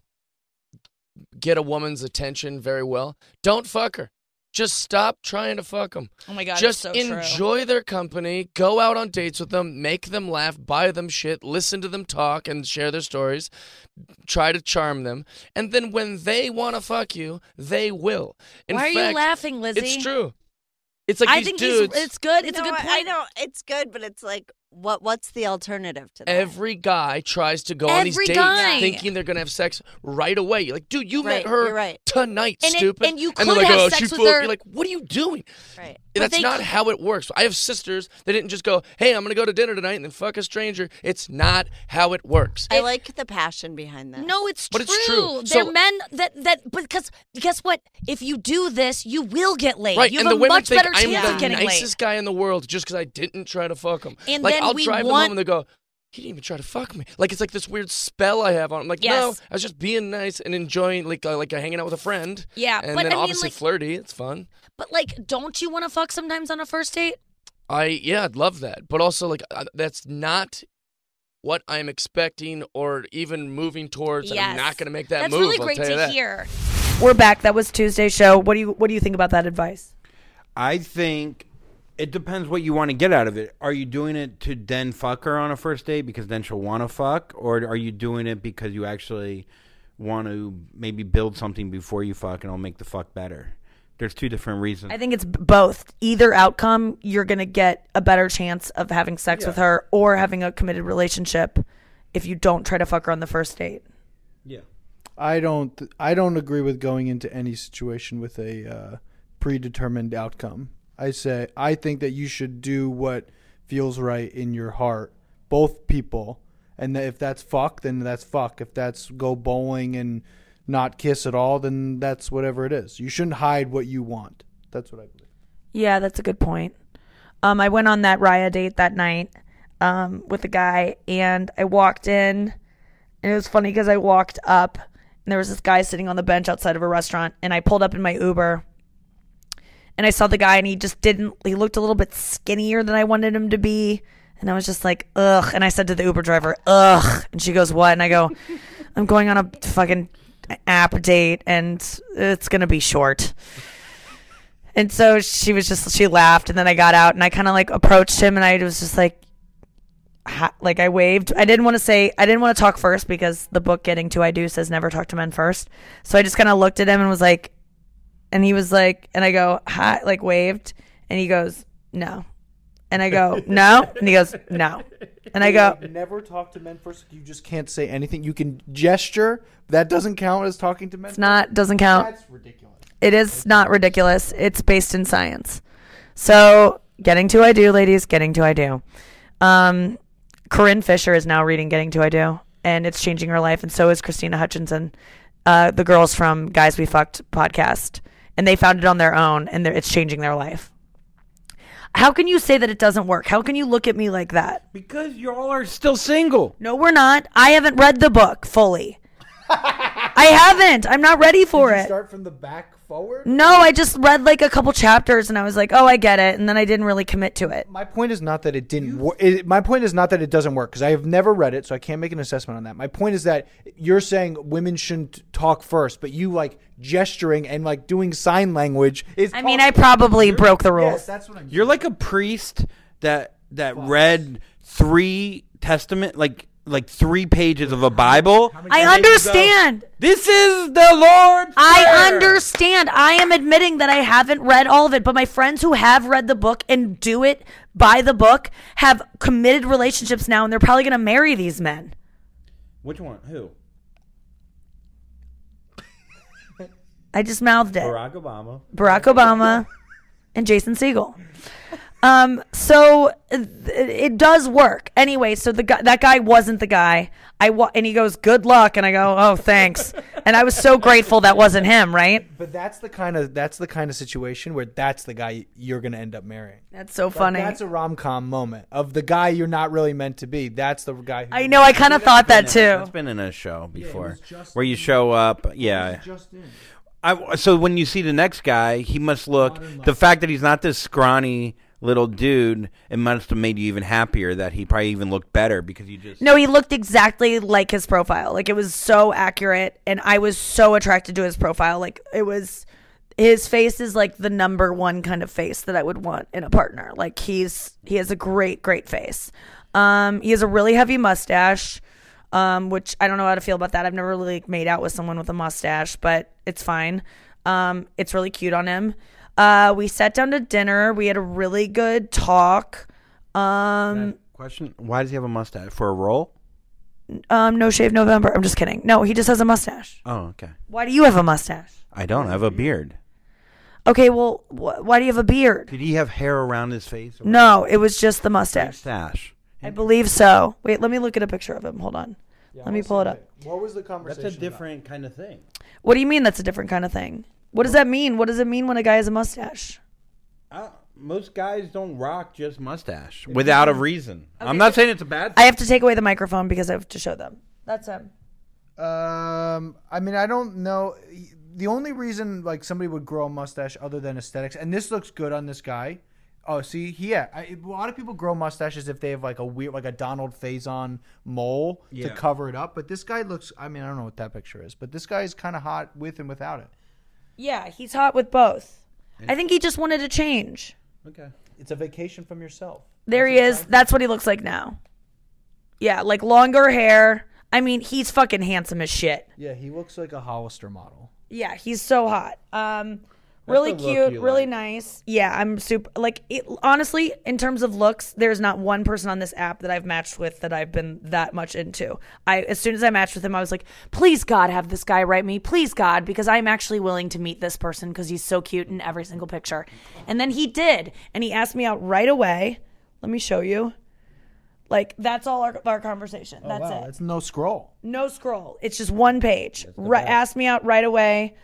get a woman's attention very well? Don't fuck her. Just stop trying to fuck them. Oh my God, just it's so true. enjoy their company. Go out on dates with them. Make them laugh. Buy them shit. Listen to them talk and share their stories. Try to charm them. And then when they want to fuck you, they will. In Why are fact, you laughing, Lizzie? It's true. It's like I these think dudes. it's good. It's a good I point. know it's good, but it's like, what's the alternative to that? Every guy tries to go on these Every dates guy. thinking they're going to have sex right away. You're like, dude, you met Right, her you're right. tonight, And stupid. and you they're could like, have oh, sex she with fucked. her. You're like, what are you doing? Right. That's they not could- how it works. I have sisters that didn't just go, hey, I'm going to go to dinner tonight and then fuck a stranger. It's not how it works. I like the passion behind that. No, it's But true. it's true. They're So- men that because guess what? If you do this, you will get laid. Right, You and have the a women much think better I'm chance the of getting nicest guy in the world just because I didn't try to fuck him. And like, then I'll we drive them want- home and they go, he didn't even try to fuck me. Like, it's like this weird spell I have on him. Like, no, Yes. I was just being nice and enjoying, like hanging out with a friend. Yeah, And but then I mean, obviously like- flirty. It's fun. But like, don't you want to fuck sometimes on a first date? I'd love that. But also, like, that's not what I'm expecting or even moving towards. Yes. I'm not going to make that That's move. really I'll great tell you to that. hear. We're back. That was Tuesday's show. What do you think about that advice? I think it depends what you want to get out of it. Are you doing it to then fuck her on a first date because then she'll want to fuck? Or are you doing it because you actually want to maybe build something before you fuck and it'll make the fuck better? There's two different reasons. I think it's both. Either outcome, you're going to get a better chance of having sex with her or having a committed relationship if you don't try to fuck her on the first date. Yeah. I don't agree with going into any situation with a predetermined outcome. I think that you should do what feels right in your heart, both people. And if that's fuck, then that's fuck. If that's go bowling and not kiss at all, then that's whatever it is. You shouldn't hide what you want. That's what I believe. Yeah, that's a good point. I went on that Raya date that night with a guy, and I walked in, and it was funny because I walked up, and there was this guy sitting on the bench outside of a restaurant, and I pulled up in my Uber, and I saw the guy, and he looked a little bit skinnier than I wanted him to be, and I was just like, ugh, and I said to the Uber driver, ugh, and she goes, what? And I go, I'm going on a fucking app date, and it's going to be short. And so she laughed, and then I got out, and I kind of like approached him, and I was just like I waved. I didn't want to talk first because the book Getting to I Do says never talk to men first. So I just kind of looked at him and was like, and he was like, and I go, hi, like waved, and he goes, no. And I go, no. And he goes, no. And I go, never talk to men first. You just can't say anything. You can gesture. That doesn't count as talking to men. Doesn't count. That's ridiculous. It is not ridiculous. It's based in science. So Getting to I Do, ladies, Getting to I Do. Corinne Fisher is now reading Getting to I Do, and it's changing her life, and so is Christina Hutchinson, the girls from Guys We Fucked podcast, and they found it on their own, and it's changing their life. How can you say that it doesn't work? How can you look at me like that? Because you all are still single. No, we're not. I haven't read the book fully. I haven't. I'm not ready for Did it. you start from the back forward? No, I just read like a couple chapters and I was like, oh, I get it. And then I didn't really commit to it. My point is not that it didn't work. My point is not that it doesn't work because I have never read it, so I can't make an assessment on that. My point is that you're saying women shouldn't talk first, but you like gesturing and like doing sign language is. I mean, I probably broke the rules. Yes, that's what I'm saying. You're like a priest that read 3 Testament, like 3 pages of a Bible. I understand. This is the Lord's Prayer. I understand. I am admitting that I haven't read all of it, but my friends who have read the book and do it by the book have committed relationships now, and they're probably going to marry these men. Which one? Who? I just mouthed it. Barack Obama and Jason Segel. So it does work. Anyway, so that guy wasn't the guy. And he goes, good luck. And I go, oh, thanks. And I was so grateful that wasn't him, right? But that's the kind of situation where that's the guy you're going to end up marrying. That's so funny. That's a rom-com moment of the guy you're not really meant to be. That's the guy. I know. I kind of thought that too. That's been in a show before where you show up. Yeah. So when you see the next guy, he must look. The fact that he's not this scrawny little dude, it must have made you even happier that he probably even looked better because you just... No, he looked exactly like his profile. Like, it was so accurate, and I was so attracted to his profile. Like, it was... His face is, like, the number one kind of face that I would want in a partner. Like, he has a great, great face. He has a really heavy mustache, which I don't know how to feel about that. I've never really made out with someone with a mustache, but it's fine. It's really cute on him. We sat down to dinner. We had a really good talk. Question: why does he have a mustache? For a role? No Shave November. I'm just kidding. No, he just has a mustache. Oh, okay. Why do you have a mustache? I don't. I have a beard. Okay, well, why do you have a beard? Did he have hair around his face? No, it was just the mustache. Mustache. I believe so. Wait, let me look at a picture of him. Hold on. Let me pull it up. What was the conversation? That's a different kind of thing. What do you mean that's a different kind of thing? What does that mean? What does it mean when a guy has a mustache? Most guys don't rock just mustache without a reason. Okay, I'm not saying it's a bad thing. I have to take away the microphone because I have to show them. That's him. I mean, I don't know. The only reason like somebody would grow a mustache other than aesthetics, and this looks good on this guy. Oh, see, a lot of people grow mustaches if they have like a weird, like a Donald Faison mole to cover it up. But this guy looks, I mean, I don't know what that picture is, but this guy is kind of hot with and without it. Yeah, he's hot with both. I think he just wanted to change. Okay. It's a vacation from yourself. There he is. That's what he looks like now. Yeah, like longer hair. I mean, he's fucking handsome as shit. Yeah, he looks like a Hollister model. Yeah, he's so hot. Really the look cute, you really like. nice. Yeah, I'm super honestly, in terms of looks, there's not one person on this app that I've matched with that I've been that much into. As soon as I matched with him, I was like, please God, have this guy write me. Please God, because I'm actually willing to meet this person because he's so cute in every single picture. And then he did, and he asked me out right away. Let me show you. Like, that's all our conversation. Oh, That's wow. it. That's no scroll. No scroll. It's just one page. Asked me out right away.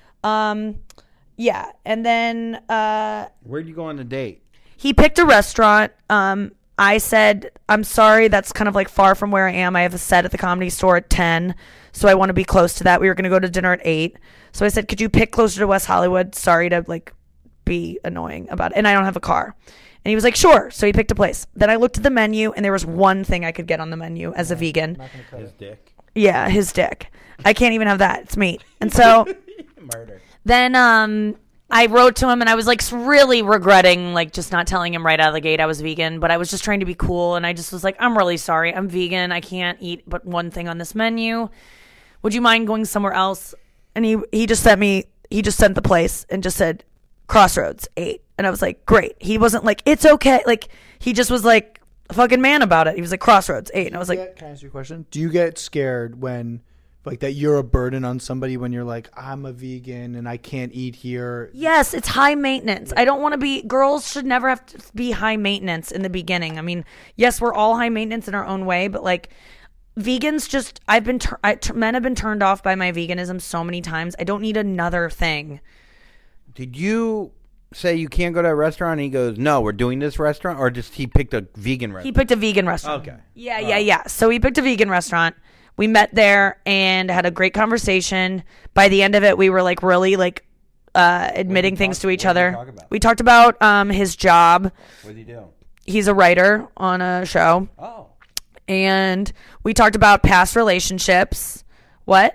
Yeah, and then Where'd you go on the date? he picked a restaurant. I said, I'm sorry, that's kind of like far from where I am. I have a set at the Comedy Store at 10, so I want to be close to that. We were going to go to dinner at 8. So I said, could you pick closer to West Hollywood? Sorry to like be annoying about it. And I don't have a car. And he was like, sure. So he picked a place. Then I looked at the menu, and there was one thing I could get on the menu as a vegan. His dick. Yeah, his dick. I can't even have that. It's meat. And so Murder. then I wrote to him, and I was like really regretting like just not telling him right out of the gate I was vegan, but I was just trying to be cool, and I just was like, I'm really sorry. I'm vegan. I can't eat but one thing on this menu. Would you mind going somewhere else? And he just sent the place and just said Crossroads 8. And I was like, great. He wasn't like, it's okay. Like, he just was like a fucking man about it. He was like, Crossroads 8. And I was like, Can I ask you a question? Do you get scared when, like, that you're a burden on somebody when you're like, I'm a vegan and I can't eat here? yes, it's high maintenance. I don't want to be, girls should never have to be high maintenance in the beginning. I mean, yes, we're all high maintenance in our own way, but like, vegans just, men have been turned off by my veganism so many times. I don't need another thing. Did you say you can't go to a restaurant? And he goes, no, we're doing this restaurant? Or just he picked a vegan restaurant? He picked a vegan restaurant. Okay. Yeah. So he picked a vegan restaurant. We met there and had a great conversation. By the end of it, we were like really like admitting things to each other. We talked about his job. What did he do? He's a writer on a show. Oh. And we talked about past relationships. What?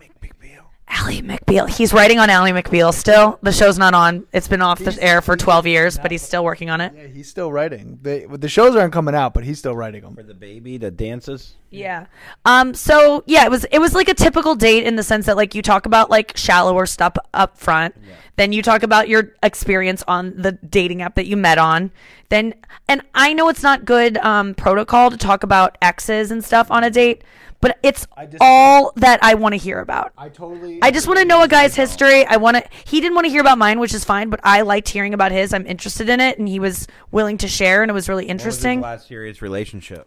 Ally McBeal. He's writing on Ally McBeal still. The show's not on. It's been off the air for 12 years, but he's still working on it. Yeah, he's still writing. The shows aren't coming out, but he's still writing them. For the baby that dances? Yeah. So yeah, it was like a typical date in the sense that like you talk about like shallower stuff up front. Yeah. Then you talk about your experience on the dating app that you met on. Then, and I know it's not good protocol to talk about exes and stuff on a date, but it's all that I want to hear about. I just want to know a guy's history. He didn't want to hear about mine, which is fine, but I liked hearing about his. I'm interested in it, and he was willing to share, and it was really interesting. What was his last serious relationship?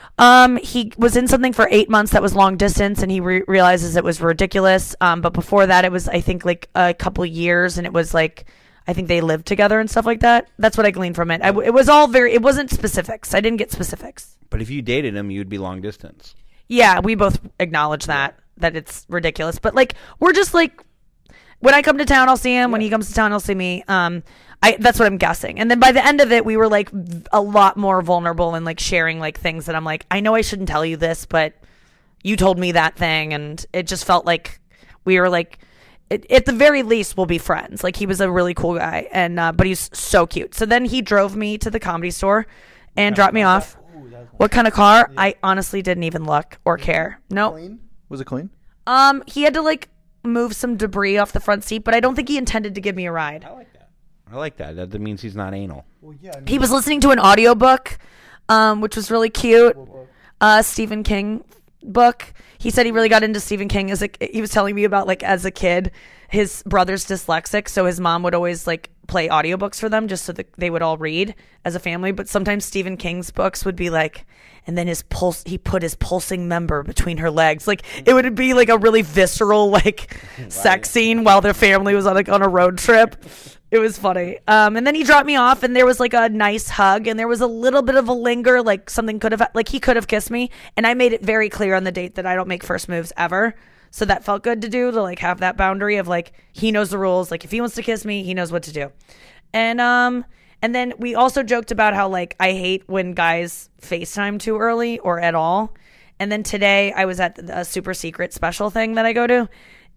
He was in something for 8 months that was long distance, and he realizes it was ridiculous. But before that, it was, I think, like a couple years, and it was like, I think they lived together and stuff like that. That's what I gleaned from it. It was all it wasn't specifics. I didn't get specifics. But if you dated him, you'd be long distance. Yeah, we both acknowledge that it's ridiculous. But like, we're just like, when I come to town, I'll see him. When he comes to town, he'll see me. That's what I'm guessing. And then by the end of it, we were like a lot more vulnerable and like sharing like things that I'm like, I know I shouldn't tell you this, but you told me that thing. And it just felt like we were like, at the very least, we'll be friends. Like, he was a really cool guy, and but he's so cute. So then he drove me to the Comedy Store and dropped me off. What kind of car? Yeah. I honestly didn't even look or care. No. Nope. Was it clean? He had to like move some debris off the front seat, but I don't think he intended to give me a ride. I like that. That means he's not anal. Well, yeah, he was listening to an audiobook, which was really cute. Stephen King book. He said he really got into Stephen King he was telling me about like as a kid, his brother's dyslexic, so his mom would always like play audiobooks for them just so that they would all read as a family. But sometimes Stephen King's books would be like, and then he put his pulsing member between her legs. Like, it would be like a really visceral like sex scene while their family was on a road trip. It was funny. And then he dropped me off, and there was like a nice hug, and there was a little bit of a linger, like something he could have kissed me. And I made it very clear on the date that I don't make first moves ever. So that felt good to do, to like have that boundary of like, he knows the rules. Like, if he wants to kiss me, he knows what to do. And then we also joked about how like I hate when guys FaceTime too early or at all. And then today I was at a super secret special thing that I go to,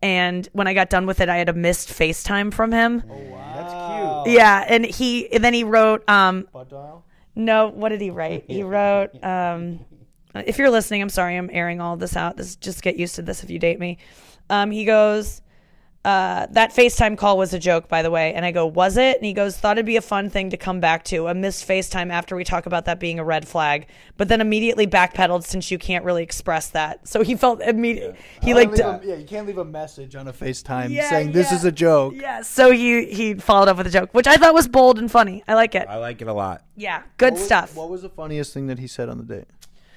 and when I got done with it, I had a missed FaceTime from him. Oh wow, that's cute. Yeah, and then he wrote. No, what did he write? He wrote. If you're listening, I'm sorry, I'm airing all this out. Just get used to this if you date me. He goes. That FaceTime call was a joke, by the way. And I go, was it? And he goes, thought it'd be a fun thing to come back to. A missed FaceTime after we talk about that being a red flag. But then immediately backpedaled since you can't really express that. So he felt immediate. He you can't leave a message on a FaceTime saying this is a joke. Yeah, so he followed up with a joke, which I thought was bold and funny. I like it. I like it a lot. Yeah, good stuff. What was the funniest thing that he said on the date?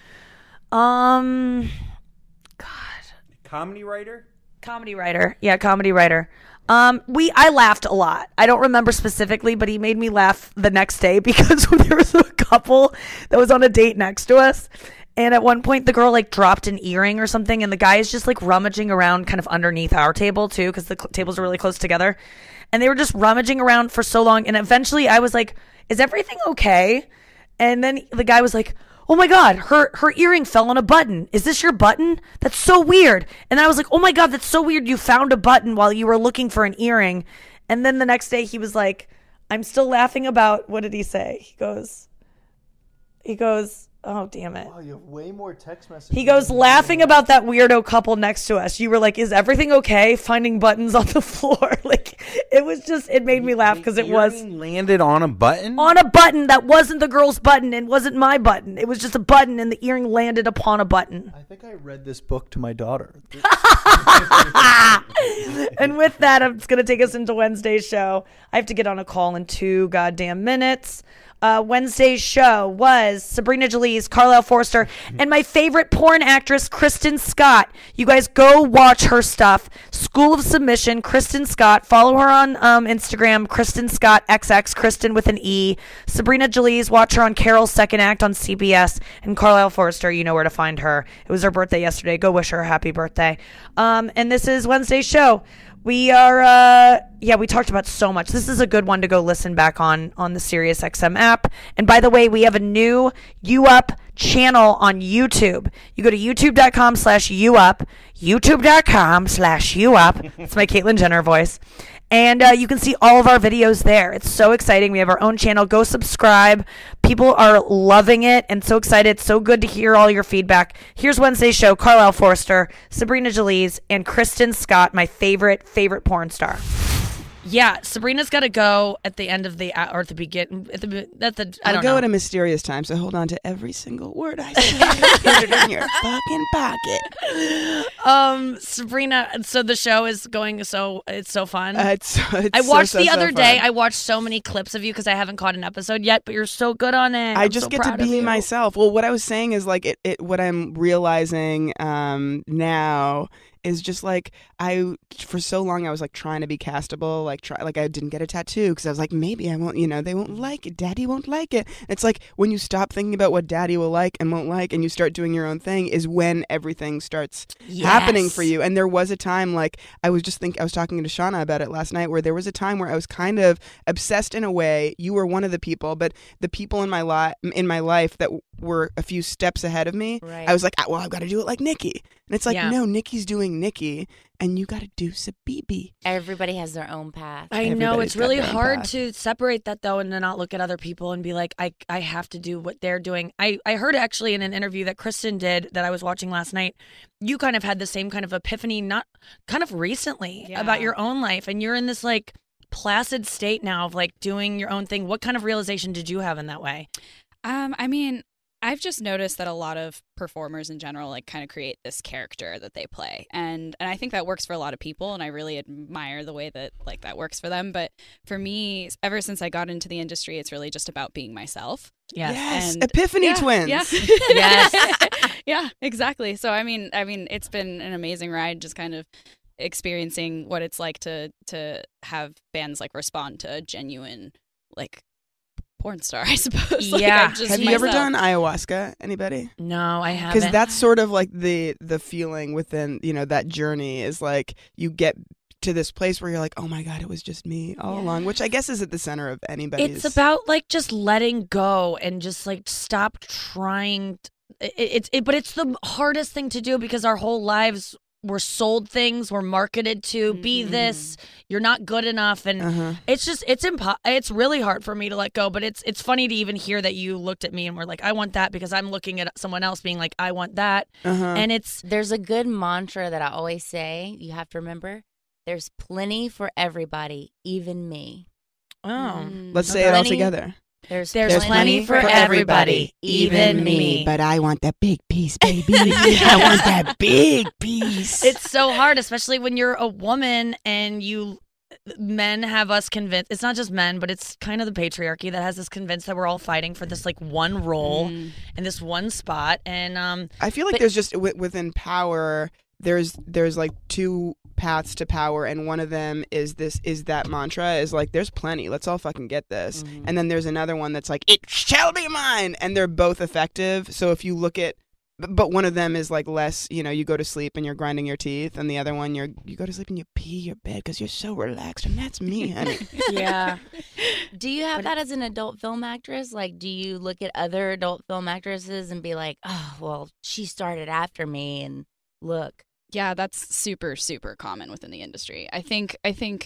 Comedy writer? Comedy writer. Yeah, comedy writer. I laughed a lot. I don't remember specifically, but he made me laugh the next day because there was a couple that was on a date next to us. And at one point, the girl like dropped an earring or something. And the guy is just like rummaging around kind of underneath our table too, because the tables are really close together. And they were just rummaging around for so long. And eventually I was like, is everything okay? And then the guy was like, oh my God, her earring fell on a button. Is this your button? That's so weird. And I was like, oh my God, that's so weird. You found a button while you were looking for an earring. And then the next day he was like, I'm still laughing about, what did he say? He goes, oh, damn it. Wow, you have way more text messages. He goes, laughing about that weirdo couple next to us. You were like, is everything okay? Finding buttons on the floor. Like, it made me laugh because it was. Landed on a button? On a button that wasn't the girl's button and wasn't my button. It was just a button and the earring landed upon a button. I think I read this book to my daughter. And with that, it's going to take us into Wednesday's show. I have to get on a call in 2 goddamn minutes. Wednesday's show was Sabrina Jalise, Carlisle Forster, and my favorite porn actress, Kristen Scott. You guys go watch her stuff. School of Submission, Kristen Scott. Follow her on Instagram, Kristen Scott XX, Kristen with an E. Sabrina Jalise, watch her on Carol's Second Act on CBS. And Carlisle Forster, you know where to find her. It was her birthday yesterday. Go wish her a happy birthday. And this is Wednesday's show. We are, we talked about so much. This is a good one to go listen back on the SiriusXM app. And by the way, we have a new YouUp channel on YouTube. You go to youtube.com/YouUp, youtube.com/YouUp. It's my Caitlyn Jenner voice. And you can see all of our videos there. It's so exciting. We have our own channel. Go subscribe. People are loving it and so excited. It's so good to hear all your feedback. Here's Wednesday's show. Carlisle Forster, Sabrina Jalise, and Kristen Scott, my favorite porn star. Yeah, Sabrina's got to go at the end of the or at the beginning. I'll go at a mysterious time, so hold on to every single word I say. Put it in your fucking pocket. Sabrina. So the show is going. So it's so fun. I watched the other day. I watched so many clips of you because I haven't caught an episode yet. But you're so good on it. I just get to be myself. Well, what I was saying is like what I'm realizing now is just like for so long I was like trying to be castable, like I didn't get a tattoo because I was like, maybe I won't, they won't like it, daddy won't like it. It's like when you stop thinking about what daddy will like and won't like and you start doing your own thing is when everything starts happening for you. And there was a time like I was talking to Shauna about it last night where there was a time where I was kind of obsessed in a way. You were one of the people, but the people in my life that were a few steps ahead of me, I was like, well, I've got to do it like Nikki. And it's like, no, Nikki's doing Nikki, and you got to do Sabibi. Everybody has their own path. I know. It's really hard to separate that, though, and to not look at other people and be like, I have to do what they're doing. I heard actually in an interview that Kristen did that I was watching last night, you kind of had the same kind of epiphany, not kind of recently, about your own life. And you're in this, like, placid state now of, like, doing your own thing. What kind of realization did you have in that way? I mean, I've just noticed that a lot of performers in general like kind of create this character that they play. And I think that works for a lot of people, and I really admire the way that like that works for them. But for me, ever since I got into the industry, it's really just about being myself. Yes. And Epiphany twins. Yeah. Yes. Yeah, exactly. So I mean, it's been an amazing ride just kind of experiencing what it's like to have fans like respond to a genuine like porn star, I suppose. Yeah. Have you ever done ayahuasca? Anybody? No, I haven't. Because that's sort of like the feeling within, that journey is like you get to this place where you're like, oh my God, it was just me all along, which I guess is at the center of anybody's. It's about like just letting go and just like stop trying. But it's the hardest thing to do because our whole lives we're sold things, we're marketed to be this, you're not good enough, and it's really hard for me to let go. But it's funny to even hear that you looked at me and were like, I want that, because I'm looking at someone else being like, I want that. And there's a good mantra that I always say, you have to remember, there's plenty for everybody, even me. Let's say it all together. There's plenty for everybody, even me. But I want that big piece, baby. I want that big piece. It's so hard, especially when you're a woman and men have us convinced. It's not just men, but it's kind of the patriarchy that has us convinced that we're all fighting for this like one role and this one spot. And I feel like there's just within power, there's like two paths to power, and one of them is that mantra is like, there's plenty, let's all fucking get this. And then there's another one that's like, it shall be mine, and they're both effective. So if you look at, but one of them is like less, you go to sleep and you're grinding your teeth, and the other one you go to sleep and you pee your bed because you're so relaxed, and that's me, honey. Yeah. Do you have that as an adult film actress? Like, do you look at other adult film actresses and be like, oh, well, she started after me, and look. Yeah, that's super, super common within the industry. I think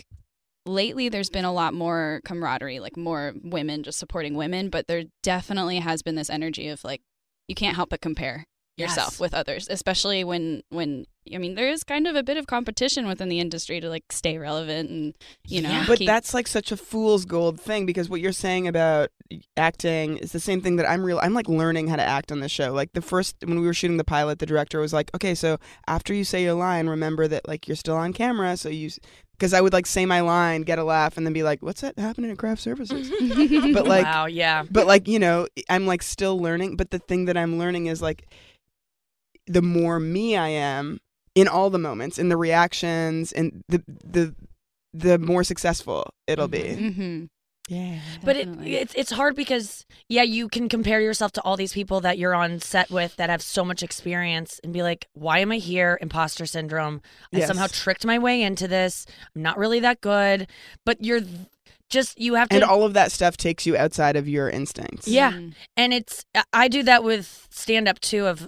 lately there's been a lot more camaraderie, like more women just supporting women, but there definitely has been this energy of like, you can't help but compare yourself with others, especially when there is kind of a bit of competition within the industry to like stay relevant and But that's like such a fool's gold thing, because what you're saying about acting is the same thing that I'm like learning how to act on this show. Like when we were shooting the pilot, the director was like, okay, so after you say your line, remember that like you're still on camera, so because I would like say my line, get a laugh, and then be like, what's that happening at craft services? But like, wow, yeah. But like, I'm like still learning. But the thing that I'm learning is like, the more me I am in all the moments, in the reactions, and the more successful it'll be. Yeah, but it's hard because you can compare yourself to all these people that you're on set with that have so much experience and be like, why am I here? Imposter syndrome. I somehow tricked my way into this. I'm not really that good. But you have to, and all of that stuff takes you outside of your instincts. Yeah, and I do that with stand up too. Of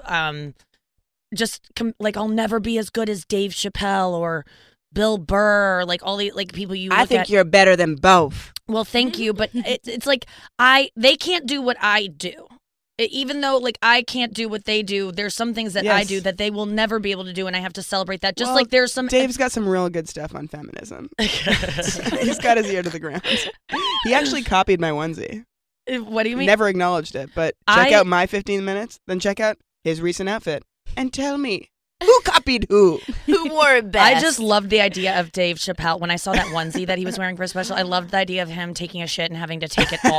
like I'll never be as good as Dave Chappelle or Bill Burr, or like all the like people you look I think at. You're better than both. Well, thank you, but it's like they can't do what I do. Even though like I can't do what they do, there's some things that I do that they will never be able to do, and I have to celebrate that. Just like there's some Dave's got some real good stuff on feminism. He's got his ear to the ground. He actually copied my onesie. What do you mean? Never acknowledged it, but check out my 15 minutes, then check out his recent outfit, and tell me who copied who. Who wore it best? I just loved the idea of Dave Chappelle. When I saw that onesie that he was wearing for a special, I loved the idea of him taking a shit and having to take it all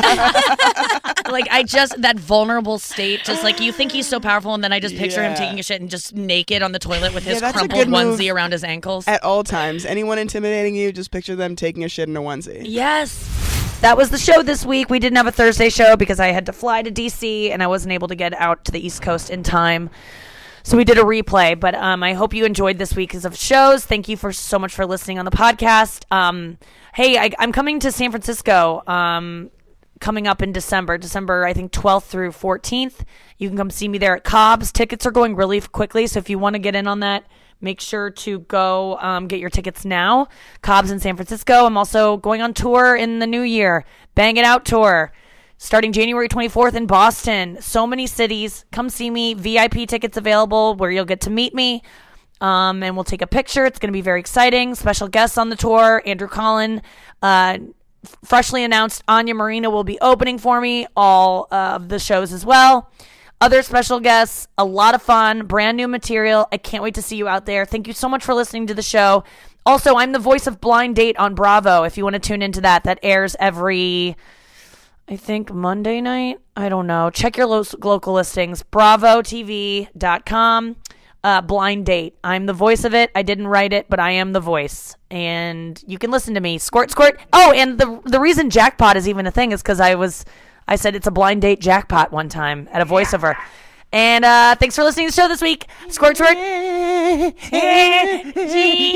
off. Like, that vulnerable state, just like you think he's so powerful, and then I just picture him taking a shit and just naked on the toilet with his crumpled onesie around his ankles. At all times. Anyone intimidating you, just picture them taking a shit in a onesie. Yes. That was the show this week. We didn't have a Thursday show because I had to fly to DC and I wasn't able to get out to the East Coast in time. So we did a replay, but I hope you enjoyed this week's of shows. Thank you so much for listening on the podcast. Hey, I'm coming to San Francisco coming up in December, I think 12th through 14th. You can come see me there at Cobb's. Tickets are going really quickly, so if you want to get in on that, make sure to go get your tickets now. Cobb's in San Francisco. I'm also going on tour in the new year. Bang It Out tour. Starting January 24th in Boston. So many cities. Come see me. VIP tickets available where you'll get to meet me. And we'll take a picture. It's going to be very exciting. Special guests on the tour. Andrew Collin. Freshly announced Anya Marina will be opening for me. All of the shows as well. Other special guests. A lot of fun. Brand new material. I can't wait to see you out there. Thank you so much for listening to the show. Also, I'm the voice of Blind Date on Bravo. If you want to tune into that. That airs every... I think Monday night. I don't know. Check your local listings. BravoTV.com. Blind Date. I'm the voice of it. I didn't write it, but I am the voice. And you can listen to me. Squirt, squirt. Oh, and the reason jackpot is even a thing is because I said it's a blind date jackpot one time at a voiceover. And thanks for listening to the show this week. Squirt, squirt.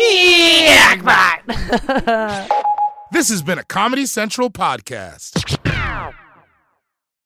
Jackpot. This has been a Comedy Central podcast.